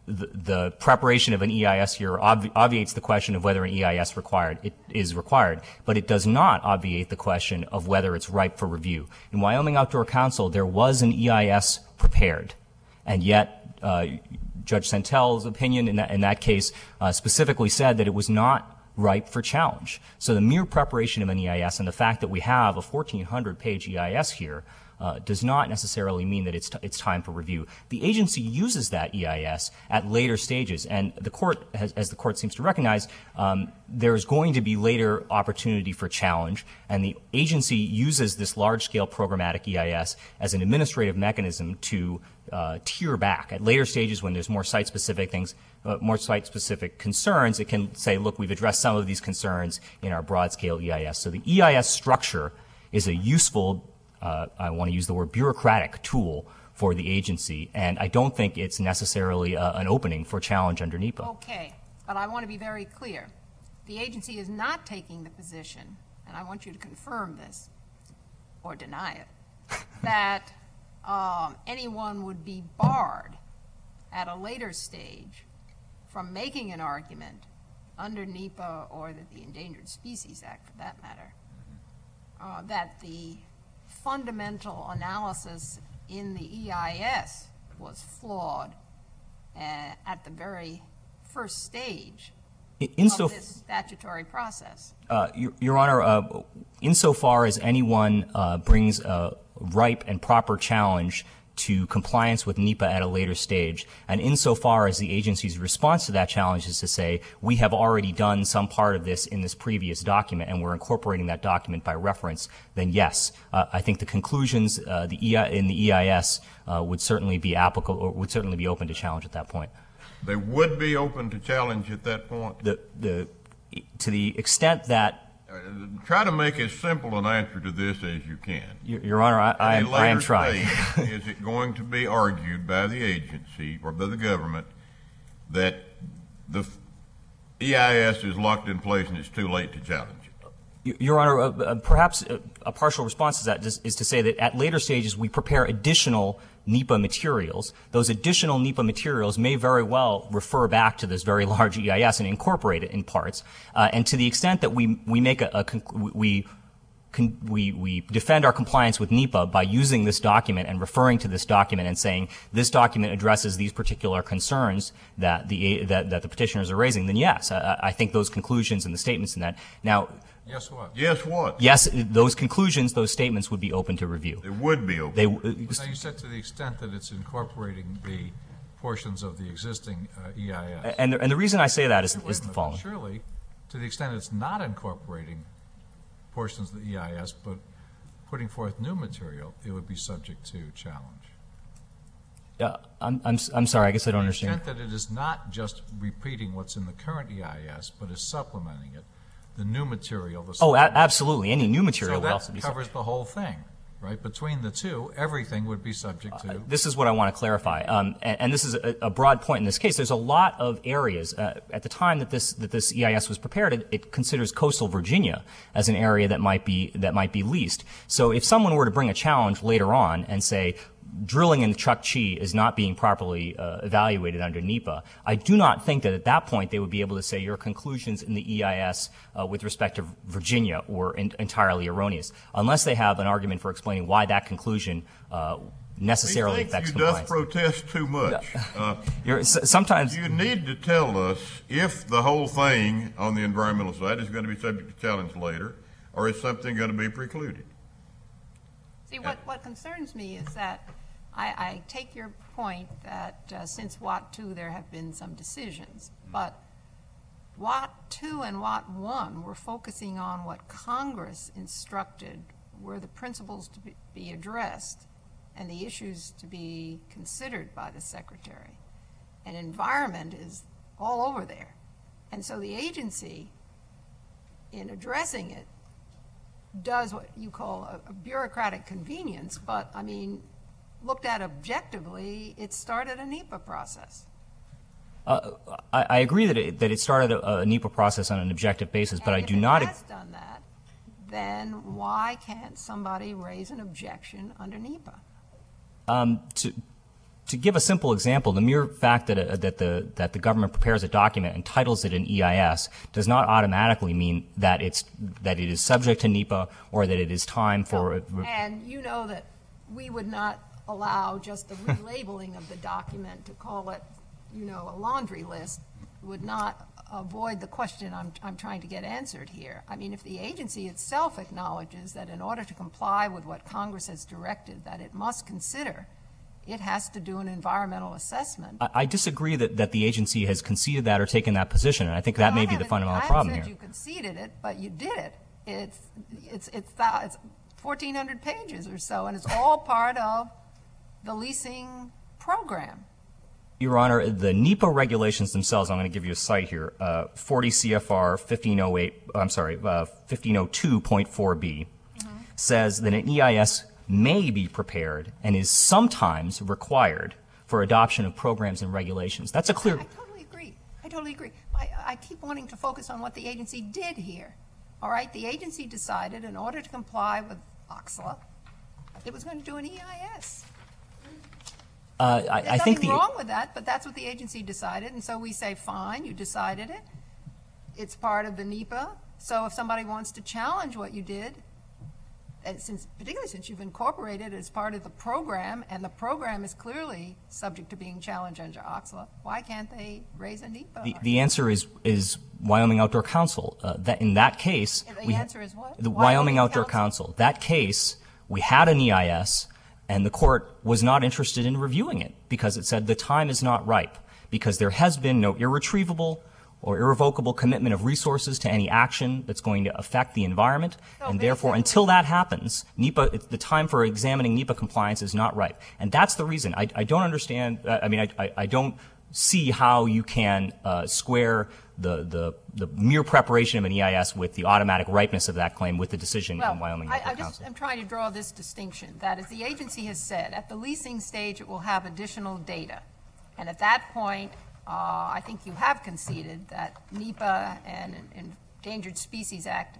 the preparation of an EIS here obviates the question of whether an EIS is required, but it does not obviate the question of whether it's ripe for review. In Wyoming Outdoor Council, there was an EIS prepared, and yet Judge Santel's opinion in that case specifically said that it was not ripe for challenge. So the mere preparation of an EIS and the fact that we have a 1,400-page EIS here does not necessarily mean that it's time for review. The agency uses that EIS at later stages, and the court, as the court seems to recognize, there's going to be later opportunity for challenge, and the agency uses this large-scale programmatic EIS as an administrative mechanism to tier back. At later stages, when there's more site-specific things, more site-specific concerns, it can say, look, we've addressed some of these concerns in our broad-scale EIS. So the EIS structure is a useful, I want to use the word bureaucratic tool for the agency, and I don't think it's necessarily an opening for challenge under NEPA. Okay, but I want to be very clear. The agency is not taking the position, and I want you to confirm this or deny it, that anyone would be barred at a later stage from making an argument under NEPA or the Endangered Species Act, for that matter, that the fundamental analysis in the EIS was flawed at the very first stage of this statutory process. Your Honor, insofar as anyone brings a ripe and proper challenge to compliance with NEPA at a later stage, and insofar as the agency's response to that challenge is to say, we have already done some part of this in this previous document and we're incorporating that document by reference, then yes, I think the conclusions in the EIS would certainly be applicable, or would certainly be open to challenge at that point. They would be open to challenge at that point? To the extent that try to make as simple an answer to this as you can. Your Honor, I am trying. Is it going to be argued by the agency or by the government that the EIS is locked in place and it's too late to challenge it? Your Honor, perhaps a partial response to that is to say that at later stages we prepare additional NEPA materials. Those additional NEPA materials may very well refer back to this very large EIS and incorporate it in parts. And to the extent that we make we defend our compliance with NEPA by using this document and referring to this document and saying this document addresses these particular concerns that the petitioners are raising, then yes, I think those conclusions and the statements in that. Now, yes, what? Yes, what? Yes, those conclusions, those statements would be open to review. They would be open. Now, you said to the extent that it's incorporating the portions of the existing EIS. And the reason I say that is the following. Surely, to the extent it's not incorporating portions of the EIS, but putting forth new material, it would be subject to challenge. I'm sorry, I guess I don't understand. To the extent that it is not just repeating what's in the current EIS, but is supplementing it, the new material. Absolutely. Any new material would also be subject. So that covers the whole thing, right? Between the two, everything would be subject to. This is what I want to clarify, and this is a broad point in this case. There's a lot of areas at the time that this EIS was prepared. It considers coastal Virginia as an area that might be leased. So if someone were to bring a challenge later on and say, drilling in the Chukchi is not being properly evaluated under NEPA, I do not think that at that point they would be able to say your conclusions in the EIS with respect to Virginia were entirely erroneous, unless they have an argument for explaining why that conclusion necessarily affects compliance. You doth protest too much. Sometimes you need to tell us if the whole thing on the environmental side is going to be subject to challenge later, or is something going to be precluded. See, what concerns me is that I take your point that since WAT 2 there have been some decisions, but WAT 2 and WAT 1 were focusing on what Congress instructed were the principles to be addressed and the issues to be considered by the Secretary. And environment is all over there. And so the agency, in addressing it, does what you call a bureaucratic convenience, but, I mean, looked at objectively, it started a NEPA process. I agree that it started a NEPA process on an objective basis, but I do not. If it has done that, then why can't somebody raise an objection under NEPA? To give a simple example, the mere fact that the government prepares a document and titles it an EIS does not automatically mean that it is subject to NEPA or that it is time for. And you know that we would not allow just the relabeling of the document to call it, a laundry list. Would not avoid the question I'm trying to get answered here. I mean, if the agency itself acknowledges that in order to comply with what Congress has directed, that it must consider, it has to do an environmental assessment. I disagree that the agency has conceded that or taken that position, and I think that may be the fundamental problem here. I haven't said you conceded it, but you did it. It's 1,400 pages or so, and it's all part of the leasing program. Your Honor, the NEPA regulations themselves, I'm going to give you a cite here, 40 CFR 1502.4b says that an EIS may be prepared and is sometimes required for adoption of programs and regulations. That's a clear. I totally agree. I keep wanting to focus on what the agency did here. All right, the agency decided in order to comply with OCSLA, it was going to do an EIS. There's nothing wrong with that, but that's what the agency decided, and so we say, fine, you decided it. It's part of the NEPA, so if somebody wants to challenge what you did, and particularly since you've incorporated it as part of the program, and the program is clearly subject to being challenged under OCSLA, why can't they raise a NEPA? The answer is Wyoming Outdoor Council. In that case, the answer is what? The Wyoming Outdoor Council. That case, we had an EIS, and the court was not interested in reviewing it because it said the time is not ripe, because there has been no irretrievable or irrevocable commitment of resources to any action that's going to affect the environment, and therefore, until that happens, NEPA, the time for examining NEPA compliance is not ripe. And that's the reason. I don't understand, I don't see how you can square the mere preparation of an EIS with the automatic ripeness of that claim with the decision in Wyoming Outdoor Council. I'm trying to draw this distinction, that as the agency has said, at the leasing stage it will have additional data. And at that point, I think you have conceded that NEPA and Endangered Species Act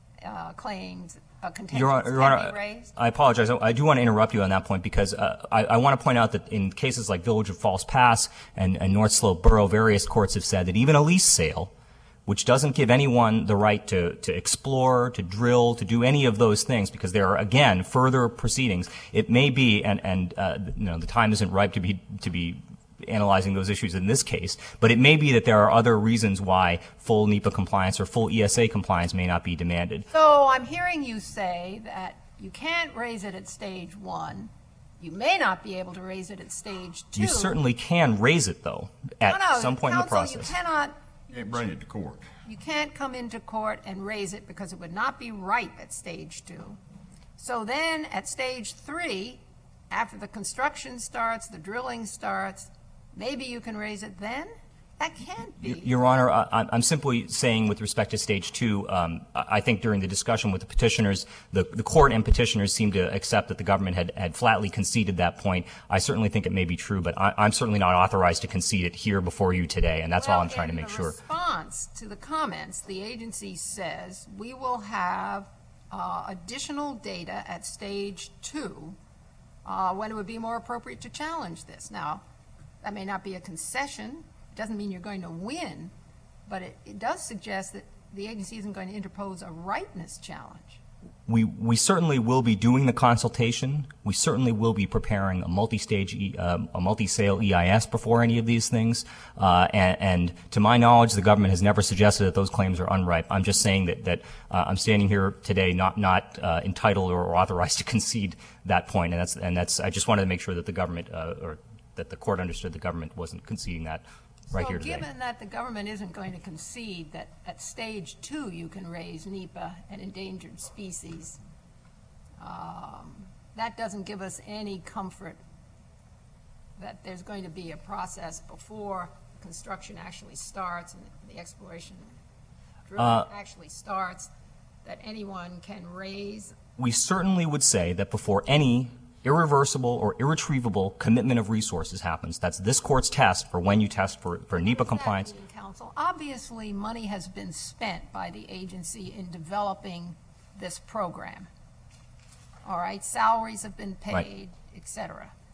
claims contentions can be raised. I apologize. I do want to interrupt you on that point because I want to point out that in cases like Village of Falls Pass and North Slope Borough, various courts have said that even a lease sale, which doesn't give anyone the right to explore, to drill, to do any of those things, because there are, again, further proceedings. It may be, and the time isn't ripe to be analyzing those issues in this case, but it may be that there are other reasons why full NEPA compliance or full ESA compliance may not be demanded. So I'm hearing you say that you can't raise it at stage 1. You may not be able to raise it at stage 2. You certainly can raise it, though, at some point in the process. You cannot. You can't bring it to court. You can't come into court and raise it because it would not be ripe at stage 2. So then at stage 3, after the construction starts, the drilling starts, maybe you can raise it then? That can't be. Your Honor, I'm simply saying with respect to stage 2, I think during the discussion with the petitioners, the court and petitioners seemed to accept that the government had flatly conceded that point. I certainly think it may be true, but I'm certainly not authorized to concede it here before you today, and that's all I'm trying to make sure. In response to the comments, the agency says we will have additional data at stage 2 when it would be more appropriate to challenge this. Now, that may not be a concession. It doesn't mean you're going to win, but it does suggest that the agency isn't going to interpose a ripeness challenge. We certainly will be doing the consultation. We certainly will be preparing a multi-stage, a multi-sale EIS before any of these things. And to my knowledge, the government has never suggested that those claims are unripe. I'm just saying that I'm standing here today not entitled or authorized to concede that point. And that's I just wanted to make sure that the government or that the court understood the government wasn't conceding that right here today. So given that the government isn't going to concede that at stage 2 you can raise NEPA and endangered species, that doesn't give us any comfort that there's going to be a process before construction actually starts and the exploration drilling actually starts that anyone can raise. We certainly would say that before any irreversible or irretrievable commitment of resources happens. That's this court's test for when you test for NEPA compliance. Counsel, obviously money has been spent by the agency in developing this program. All right, salaries have been paid, right, et cetera.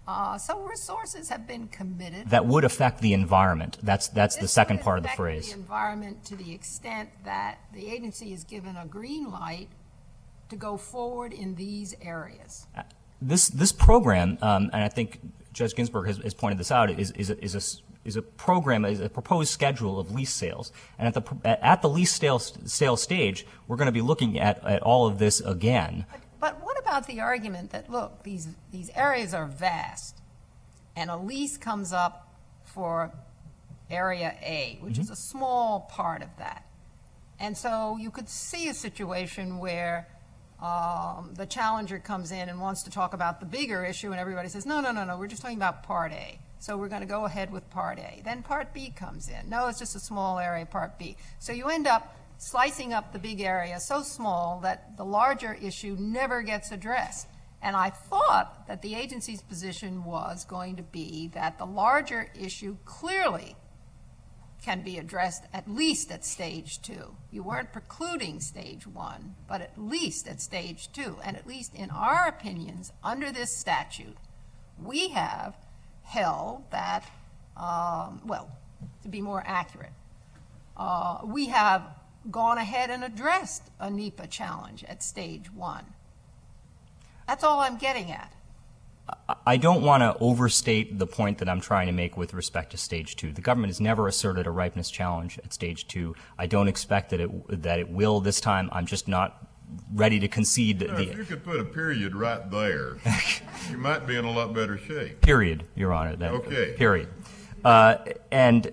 So resources have been committed. That would affect the environment. That's the This second would part of the affect phrase. the environment to the extent that the agency is given a green light to go forward in these areas. This program, and I think Judge Ginsburg has pointed this out, is a program, is a proposed schedule of lease sales. And at the lease sale stage, we're going to be looking at all of this again. But what about the argument that, look, these areas are vast, and a lease comes up for Area A, which is a small part of that. And so you could see a situation where the challenger comes in and wants to talk about the bigger issue, and everybody says, no, we're just talking about Part A. So we're going to go ahead with Part A. Then Part B comes in. No, it's just a small area, Part B. So you end up slicing up the big area so small that the larger issue never gets addressed. And I thought that the agency's position was going to be that the larger issue clearly can be addressed at least at Stage 2. You weren't precluding Stage 1, but at least at Stage 2. And at least in our opinions, under this statute, we have held that, well, to be more accurate, we have gone ahead and addressed a NEPA challenge at Stage 1. That's all I'm getting at. I don't want to overstate the point that I'm trying to make with respect to Stage 2. The government has never asserted a ripeness challenge at Stage 2. I don't expect that it will this time. I'm just not ready to concede. If you could put a period right there, you might be in a lot better shape. Period, Your Honor. Okay. Period. And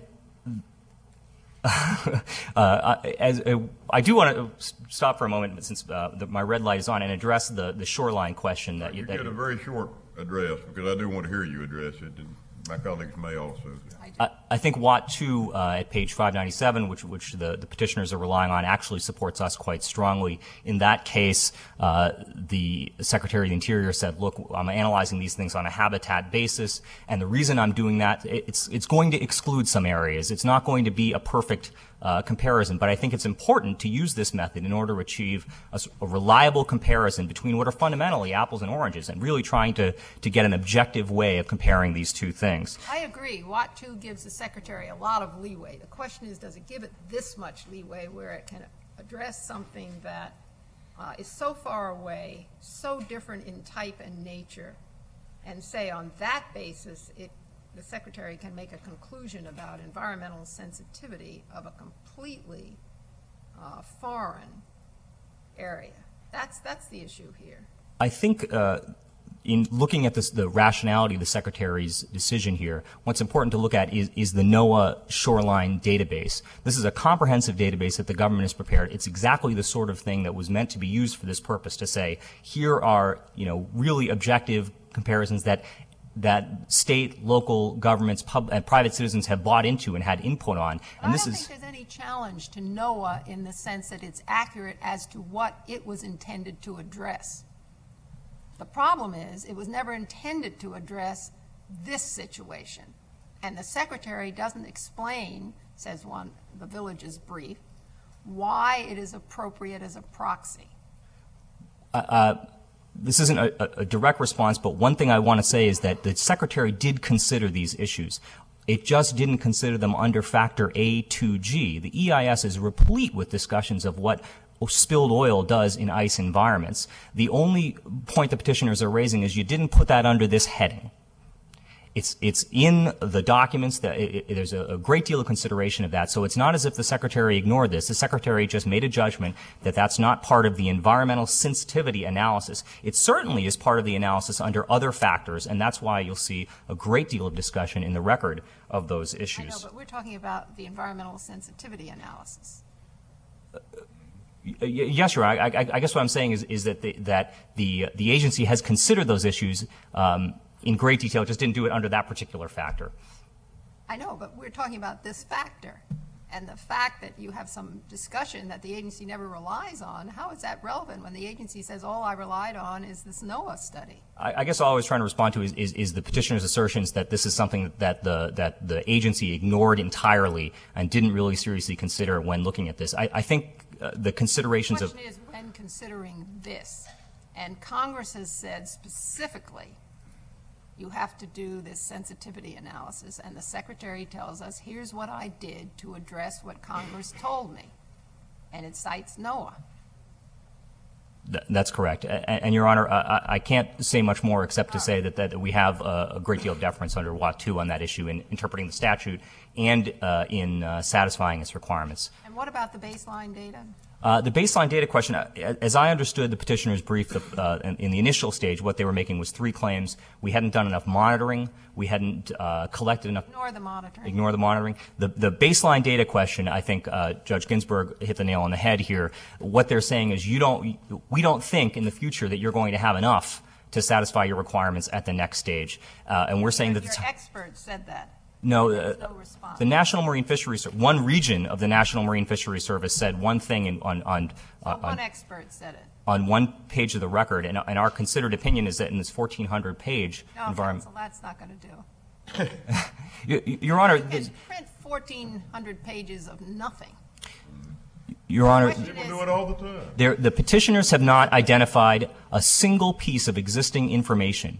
I do want to stop for a moment since my red light is on and address the shoreline question that You get a very short address because I do want to hear you address it, and my colleagues may also. I think Watt 2 at page 597, which the petitioners are relying on, actually supports us quite strongly. In that case, the Secretary of the Interior said, look, I'm analyzing these things on a habitat basis, and the reason I'm doing that, it's going to exclude some areas. It's not going to be a perfect comparison, but I think it's important to use this method in order to achieve a reliable comparison between what are fundamentally apples and oranges and really trying to get an objective way of comparing these two things. I agree. Watt 2 gives the Secretary a lot of leeway. The question is, does it give it this much leeway where it can address something that is so far away, so different in type and nature, and say on that basis the Secretary can make a conclusion about environmental sensitivity of a completely foreign area. That's the issue here. I think in looking at the rationality of the Secretary's decision here, what's important to look at is the NOAA shoreline database. This is a comprehensive database that the government has prepared. It's exactly the sort of thing that was meant to be used for this purpose, to say, here are, really objective comparisons that state, local governments, and private citizens have bought into and had input on. And I don't think there's any challenge to NOAA in the sense that it's accurate as to what it was intended to address. The problem is it was never intended to address this situation. And the Secretary doesn't explain, says the village's brief, why it is appropriate as a proxy. This isn't a direct response, but one thing I want to say is that the Secretary did consider these issues. It just didn't consider them under factor A2G. The EIS is replete with discussions of what spilled oil does in ice environments. The only point the petitioners are raising is you didn't put that under this heading. It's in the documents that there's a great deal of consideration of that. So it's not as if the Secretary ignored this. The Secretary just made a judgment that that's not part of the environmental sensitivity analysis. It certainly is part of the analysis under other factors, and that's why you'll see a great deal of discussion in the record of those issues. I know, but we're talking about the environmental sensitivity analysis. Yes, Your Honor. I guess what I'm saying is that the agency has considered those issues in great detail, just didn't do it under that particular factor. I know, but we're talking about this factor. And the fact that you have some discussion that the agency never relies on, how is that relevant when the agency says all I relied on is this NOAA study? I guess all I was trying to respond to is the petitioner's assertions that this is something that the agency ignored entirely and didn't really seriously consider when looking at this. I think the considerations of— The question is when considering this. And Congress has said specifically you have to do this sensitivity analysis, and the Secretary tells us, here's what I did to address what Congress told me, and it cites NOAA. That's correct. And Your Honor, I can't say much more except to say that we have a great deal of deference under WAT 2 on that issue in interpreting the statute and in satisfying its requirements. And what about the baseline data? The baseline data question, as I understood the petitioner's brief in the initial stage, what they were making was 3 claims. We hadn't done enough monitoring. We hadn't collected enough. Ignore the monitoring. Ignore the monitoring. The baseline data question, I think Judge Ginsburg hit the nail on the head here. What they're saying is we don't think in the future that you're going to have enough to satisfy your requirements at the next stage. And we're saying that your experts said that. No, no response. The National Marine Fisheries, one region of the National Marine Fisheries Service said one thing one expert said it. On one page of the record, and our considered opinion is that in this 1,400-page environment. Counsel, that's not going to do. Your Honor, you can print 1,400 pages of nothing. Your Honor, people do it all the time. The petitioners have not identified a single piece of existing information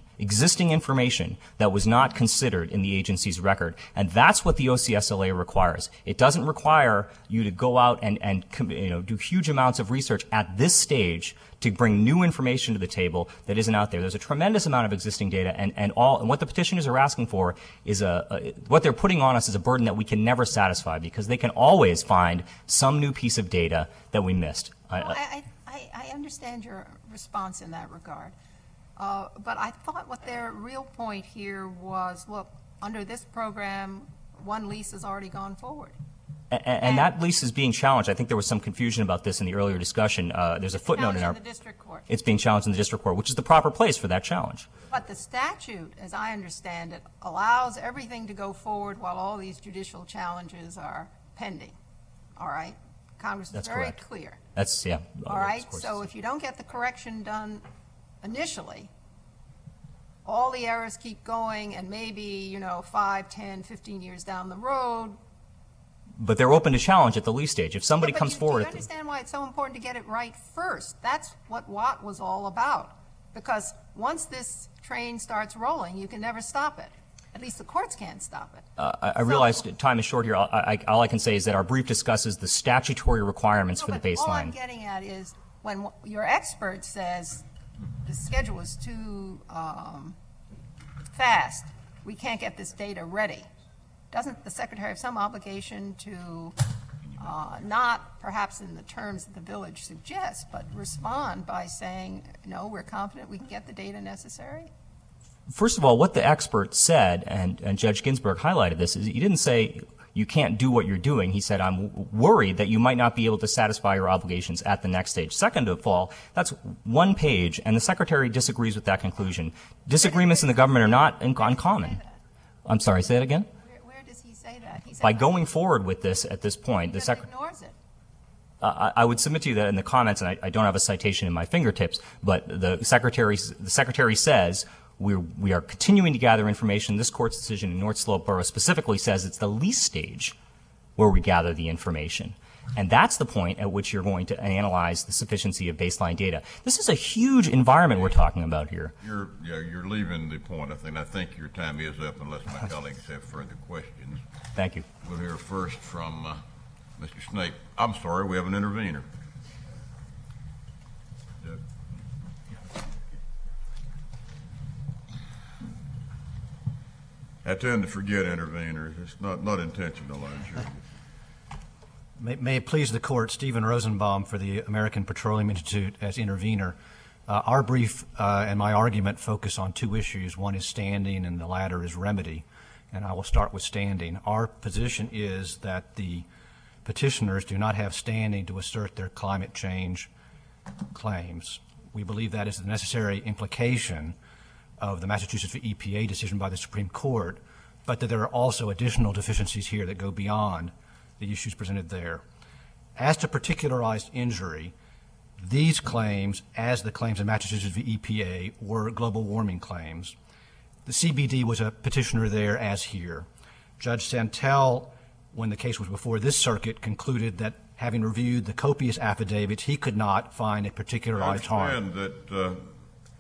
that was not considered in the agency's record. And that's what the OCSLA requires. It doesn't require you to go out and do huge amounts of research at this stage to bring new information to the table that isn't out there. There's a tremendous amount of existing data, and what the petitioners are asking for is what they're putting on us is a burden that we can never satisfy, because they can always find some new piece of data that we missed. I understand your response in that regard. But I thought what their real point here was, look, under this program, one lease has already gone forward. And that lease is being challenged. I think there was some confusion about this in the earlier discussion. There's a footnote in our. The district court. It's being challenged in the district court, which is the proper place for that challenge. But the statute, as I understand it, allows everything to go forward while all these judicial challenges are pending. All right? Congress is very clear. That's, yeah. All right? So if you don't get the correction done initially, all the errors keep going, and maybe, 5, 10, 15 years down the road. But they're open to challenge at the lease stage. If somebody comes forward. Do you understand why it's so important to get it right first? That's what Watt was all about. Because once this train starts rolling, you can never stop it. At least the courts can't stop it. I realize time is short here. All I can say is that our brief discusses the statutory requirements for the baseline. All I'm getting at is when your expert says the schedule is too fast, we can't get this data ready. Doesn't the Secretary have some obligation to not perhaps in the terms that the village suggests, but respond by saying, no, we're confident we can get the data necessary? First of all, what the expert said, and Judge Ginsburg highlighted this, is he didn't say you can't do what you're doing. He said, I'm worried that you might not be able to satisfy your obligations at the next stage. Second of all, that's one page, and the Secretary disagrees with that conclusion. Disagreements in the government are not uncommon. I'm sorry, say that again? Where does he say that? He said by going forward with this at this point, the Secretary ignores it. I would submit to you that in the comments, and I don't have a citation in my fingertips, but the Secretary says we are continuing to gather information. This Court's decision in North Slope Borough specifically says it's the lease stage where we gather the information. And that's the point at which you're going to analyze the sufficiency of baseline data. This is a huge environment we're talking about here. You're leaving the point. I think your time is up unless my colleagues have further questions. Thank you. We'll hear first from Mr. Snape. I'm sorry, we have an intervener. I tend to forget interveners. It's not intentional, I'm sure. May it please the Court, Stephen Rosenbaum for the American Petroleum Institute as intervener. Our brief and my argument focus on two issues. One is standing and the latter is remedy. And I will start with standing. Our position is that the petitioners do not have standing to assert their climate change claims. We believe that is the necessary implication of the Massachusetts EPA decision by the Supreme Court, but that there are also additional deficiencies here that go beyond the issues presented there. As to particularized injury, these claims, as the claims in Massachusetts v. EPA, were global warming claims. The CBD was a petitioner there as here. Judge Santel, when the case was before this circuit, concluded that having reviewed the copious affidavits, he could not find a particularized harm. I understand that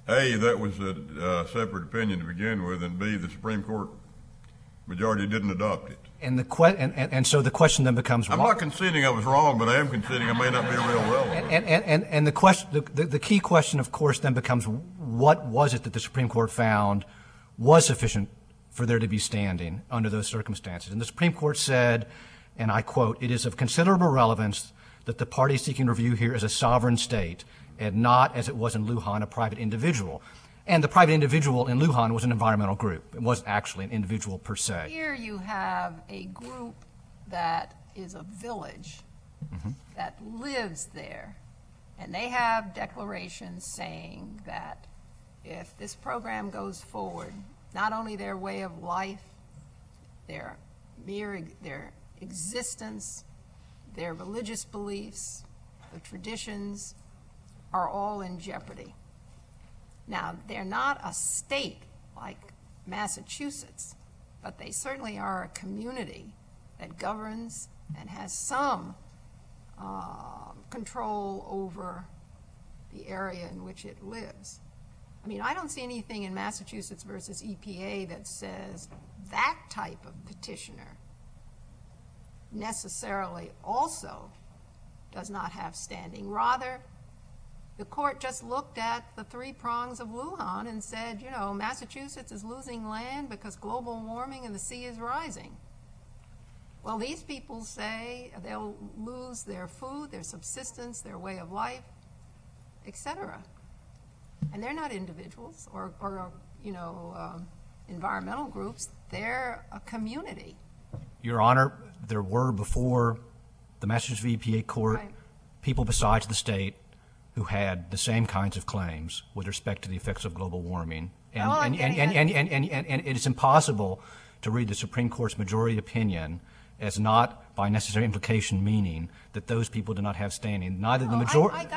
A, that was a separate opinion to begin with, and B, the Supreme Court majority didn't adopt it. And so the question then becomes, I'm not conceding I was wrong, but I am conceding I may not be real relevant. and the question, the key question, of course, then becomes, what was it that the Supreme Court found was sufficient for there to be standing under those circumstances? And the Supreme Court said, and I quote, "It is of considerable relevance that the party seeking review here is a sovereign state and not, as it was in Lujan, a private individual." And the private individual in Lujan was an environmental group. It wasn't actually an individual per se. Here you have a group that is a village that lives there, and they have declarations saying that if this program goes forward, not only their way of life, their existence, their religious beliefs, the traditions are all in jeopardy. Now, they're not a state like Massachusetts, but they certainly are a community that governs and has some control over the area in which it lives. I mean, I don't see anything in Massachusetts versus EPA that says that type of petitioner necessarily also does not have standing. Rather, the court just looked at the three prongs of Lujan and said, you know, Massachusetts is losing land because global warming and the sea is rising. Well, these people say they'll lose their food, their subsistence, their way of life, etc. And they're not individuals or environmental groups. They're a community. Your Honor, there were before the Massachusetts EPA court people besides the state who had the same kinds of claims with respect to the effects of global warming. And it is impossible to read the Supreme Court's majority opinion as not by necessary implication meaning that those people do not have standing. Neither the majority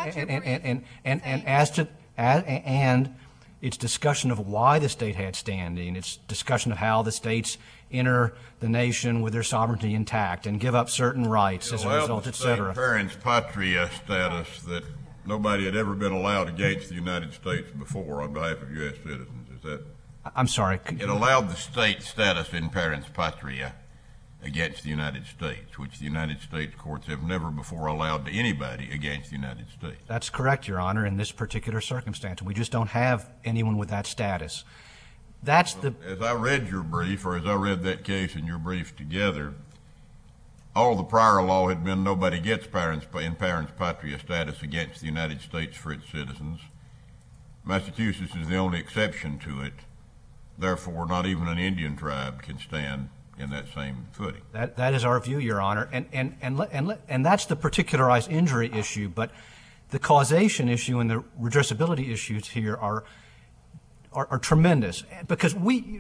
and its discussion of why the state had standing, its discussion of how the states enter the nation with their sovereignty intact and give up certain rights as a result, etc. Parents patria status that nobody had ever been allowed against the United States before on behalf of U.S. citizens. Is that? I'm sorry. It allowed the state status in parents patria against the United States, which the United States courts have never before allowed to anybody against the United States. That's correct, Your Honor, in this particular circumstance. We just don't have anyone with that status. As I read your brief, or as I read that case and your brief together, all the prior law had been nobody gets parents patria status against the United States for its citizens. Massachusetts is the only exception to it. Therefore, not even an Indian tribe can stand in that same footing. That is our view, Your Honor, and that's the particularized injury issue. But the causation issue and the redressability issues here are tremendous because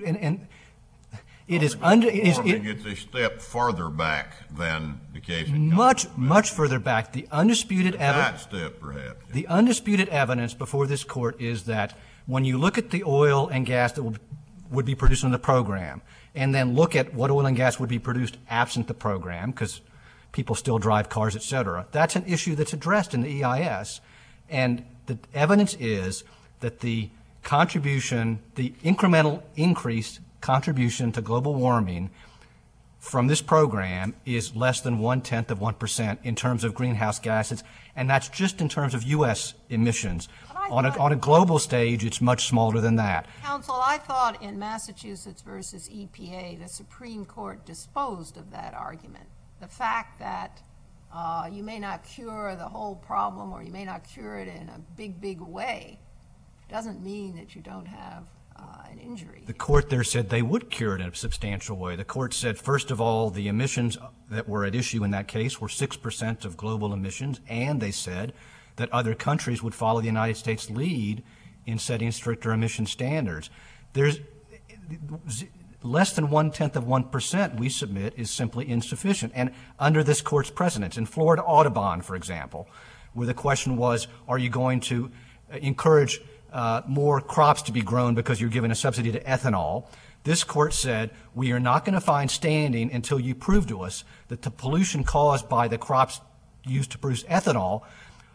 it's a step farther back than the case. Much further back. The undisputed evidence. That step, perhaps. The undisputed evidence before this court is that when you look at the oil and gas that would be produced in the program, and then look at what oil and gas would be produced absent the program, because people still drive cars, et cetera, that's an issue that's addressed in the EIS. And the evidence is that the contribution, the incremental increased contribution to global warming from this program is less than 0.1% in terms of greenhouse gases, and that's just in terms of U.S. emissions. On a global stage, it's much smaller than that. Counsel, I thought in Massachusetts versus EPA, the Supreme Court disposed of that argument. The fact that you may not cure the whole problem or you may not cure it in a big way doesn't mean that you don't have an injury. The court there said they would cure it in a substantial way. The court said, first of all, the emissions that were at issue in that case were 6% of global emissions, and they said that other countries would follow the United States' lead in setting stricter emission standards. There's less than 0.1%, we submit, is simply insufficient. And under this court's precedents, in Florida Audubon, for example, where the question was, are you going to encourage more crops to be grown because you're giving a subsidy to ethanol, this court said, we are not going to find standing until you prove to us that the pollution caused by the crops used to produce ethanol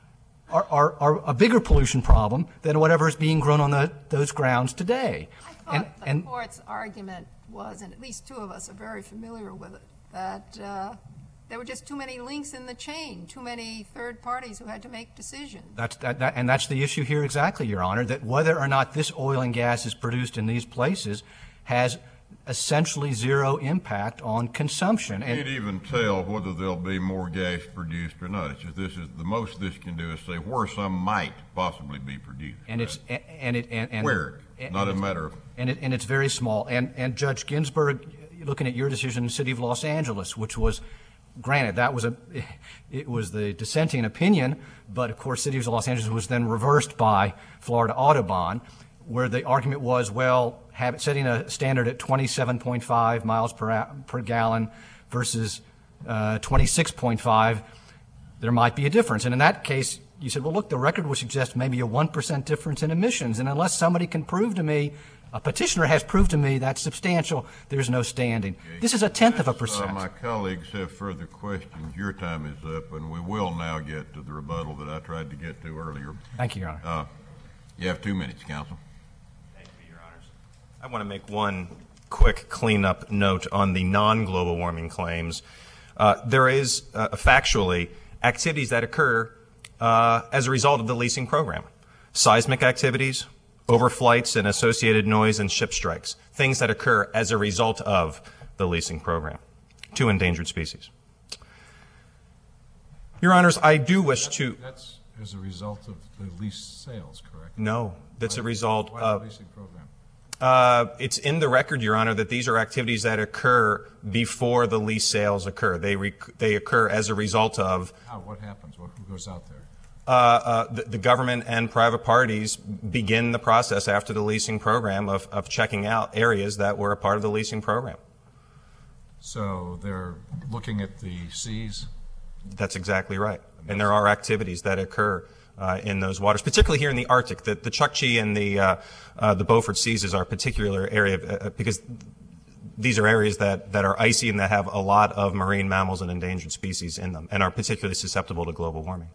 are a bigger pollution problem than whatever is being grown on those grounds today. I thought the court's argument was, and at least two of us are very familiar with it, that there were just too many links in the chain, too many third parties who had to make decisions. And that's the issue here exactly, Your Honor, that whether or not this oil and gas is produced in these places has essentially zero impact on consumption. You can't even tell whether there'll be more gas produced or not. It's just this is the most this can do is say where some might possibly be produced. And right? it's where, not a matter of. And it's very small. And Judge Ginsburg, looking at your decision in the City of Los Angeles, which was, granted, it was the dissenting opinion, but of course, City of Los Angeles was then reversed by Florida Audubon, where the argument was, well, setting a standard at 27.5 miles per gallon versus 26.5, there might be a difference. And in that case, you said, well, look, the record would suggest maybe a 1% difference in emissions. And unless somebody can prove to me, a petitioner has proved to me that's substantial, there's no standing. Okay. This is 1/10%. My colleagues have further questions. Your time is up, and we will now get to the rebuttal that I tried to get to earlier. Thank you, Your Honor. You have 2 minutes, counsel. Thank you, Your Honors. I want to make one quick cleanup note on the non-global warming claims. There is factually activities that occur as a result of the leasing program. Seismic activities, overflights and associated noise and ship strikes, things that occur as a result of the leasing program to endangered species. Your Honors, I do wish to... That's as a result of the lease sales, correct? No, that's a result of... the leasing program? It's in the record, Your Honor, that these are activities that occur before the lease sales occur. They occur as a result of... How? What happens? Who goes out there? The government and private parties begin the process after the leasing program of checking out areas that were a part of the leasing program. So they're looking at the seas? That's exactly right. And there are activities that occur in those waters, particularly here in the Arctic. The Chukchi and the Beaufort Seas is our particular area because these are areas that are icy and that have a lot of marine mammals and endangered species in them and are particularly susceptible to global warming.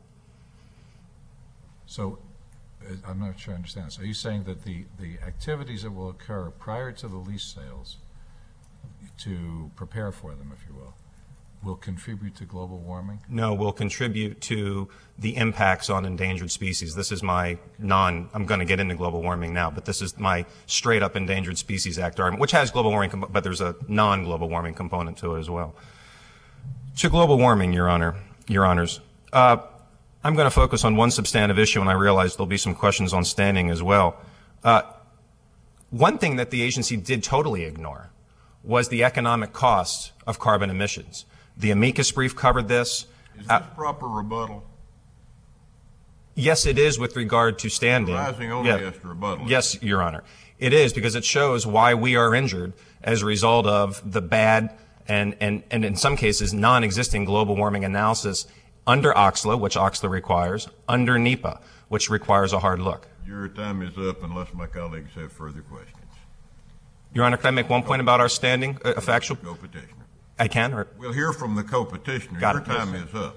So I'm not sure I understand. So are you saying that the activities that will occur prior to the lease sales to prepare for them, if you will contribute to global warming? No, will contribute to the impacts on endangered species. This is my I'm going to get into global warming now, but this is my straight up Endangered Species Act argument, which has global warming, but there's a non-global warming component to it as well. To global warming, Your Honors, I'm going to focus on one substantive issue, and I realize there'll be some questions on standing as well. One thing that the agency did totally ignore was the economic cost of carbon emissions. The amicus brief covered this. Is this proper rebuttal? Yes, it is with regard to standing. Rising only as to rebuttal. Yes, Your Honor. It is because it shows why we are injured as a result of the bad and in some cases non-existing global warming analysis under OXLA, which OXLA requires, under NEPA, which requires a hard look. Your time is up unless my colleagues have further questions. Your Honor, can I make one point about our standing, a factual? Co-petitioner. I can? Or? We'll hear from the co-petitioner. Got Your it. time is up.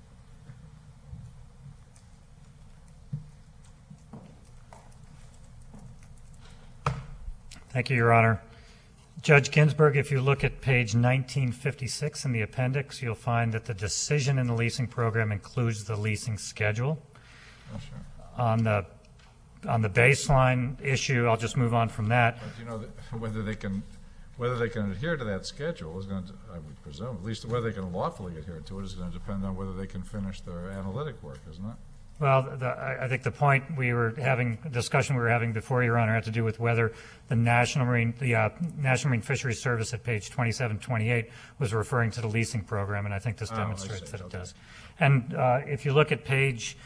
Thank you, Your Honor. Judge Ginsburg, if you look at page 1956 in the appendix, you'll find that the decision in the leasing program includes the leasing schedule. Oh, sure. On the baseline issue, I'll just move on from that. But you know, whether they can adhere to that schedule is going to, I would presume, at least whether they can lawfully adhere to it is going to depend on whether they can finish their analytic work, isn't it? Well, I think the point discussion we were having before, Your Honor, had to do with whether the National Marine Fisheries Service at page 2728 was referring to the leasing program, and I think this demonstrates that it does. And if you look at page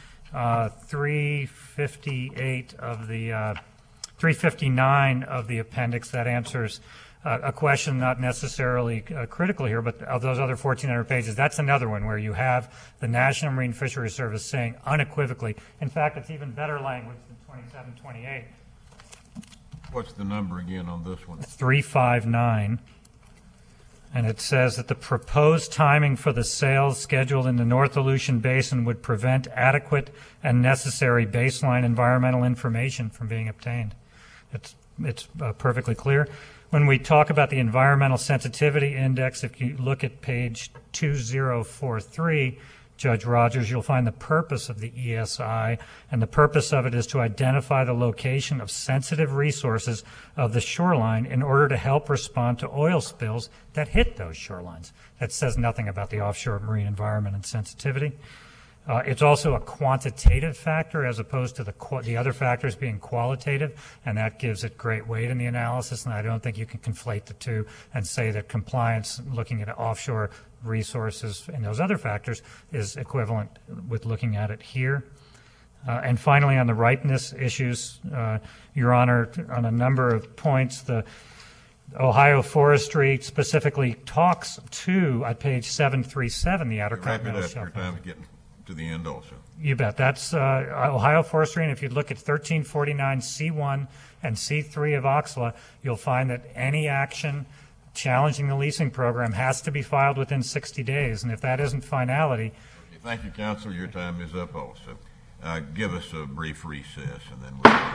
358 of the 359 of the appendix, that answers a question not necessarily critical here, but of those other 1,400 pages, that's another one where you have the National Marine Fisheries Service saying unequivocally, in fact, it's even better language than 2728. What's the number again on this one? 359 And it says that the proposed timing for the sales scheduled in the North Aleutian Basin would prevent adequate and necessary baseline environmental information from being obtained. It's perfectly clear. When we talk about the Environmental Sensitivity Index, if you look at page 2043, Judge Rogers, you'll find the purpose of the ESI, and the purpose of it is to identify the location of sensitive resources of the shoreline in order to help respond to oil spills that hit those shorelines. That says nothing about the offshore marine environment and sensitivity. It's also a quantitative factor as opposed to the other factors being qualitative, and that gives it great weight in the analysis, and I don't think you can conflate the two and say that compliance looking at offshore resources and those other factors is equivalent with looking at it here. And finally, on the ripeness issues, Your Honor, on a number of points, the Ohio Forestry specifically talks to, at page 737, the Outer Continental Shelf. Your time is getting to the end also. You bet. That's Ohio Forestry, and if you look at 1349 C1 and C3 of OXLA, you'll find that any action challenging the leasing program has to be filed within 60 days, and if that isn't finality. Thank you, Counsel. Your time is up also. Give us a brief recess, and then we'll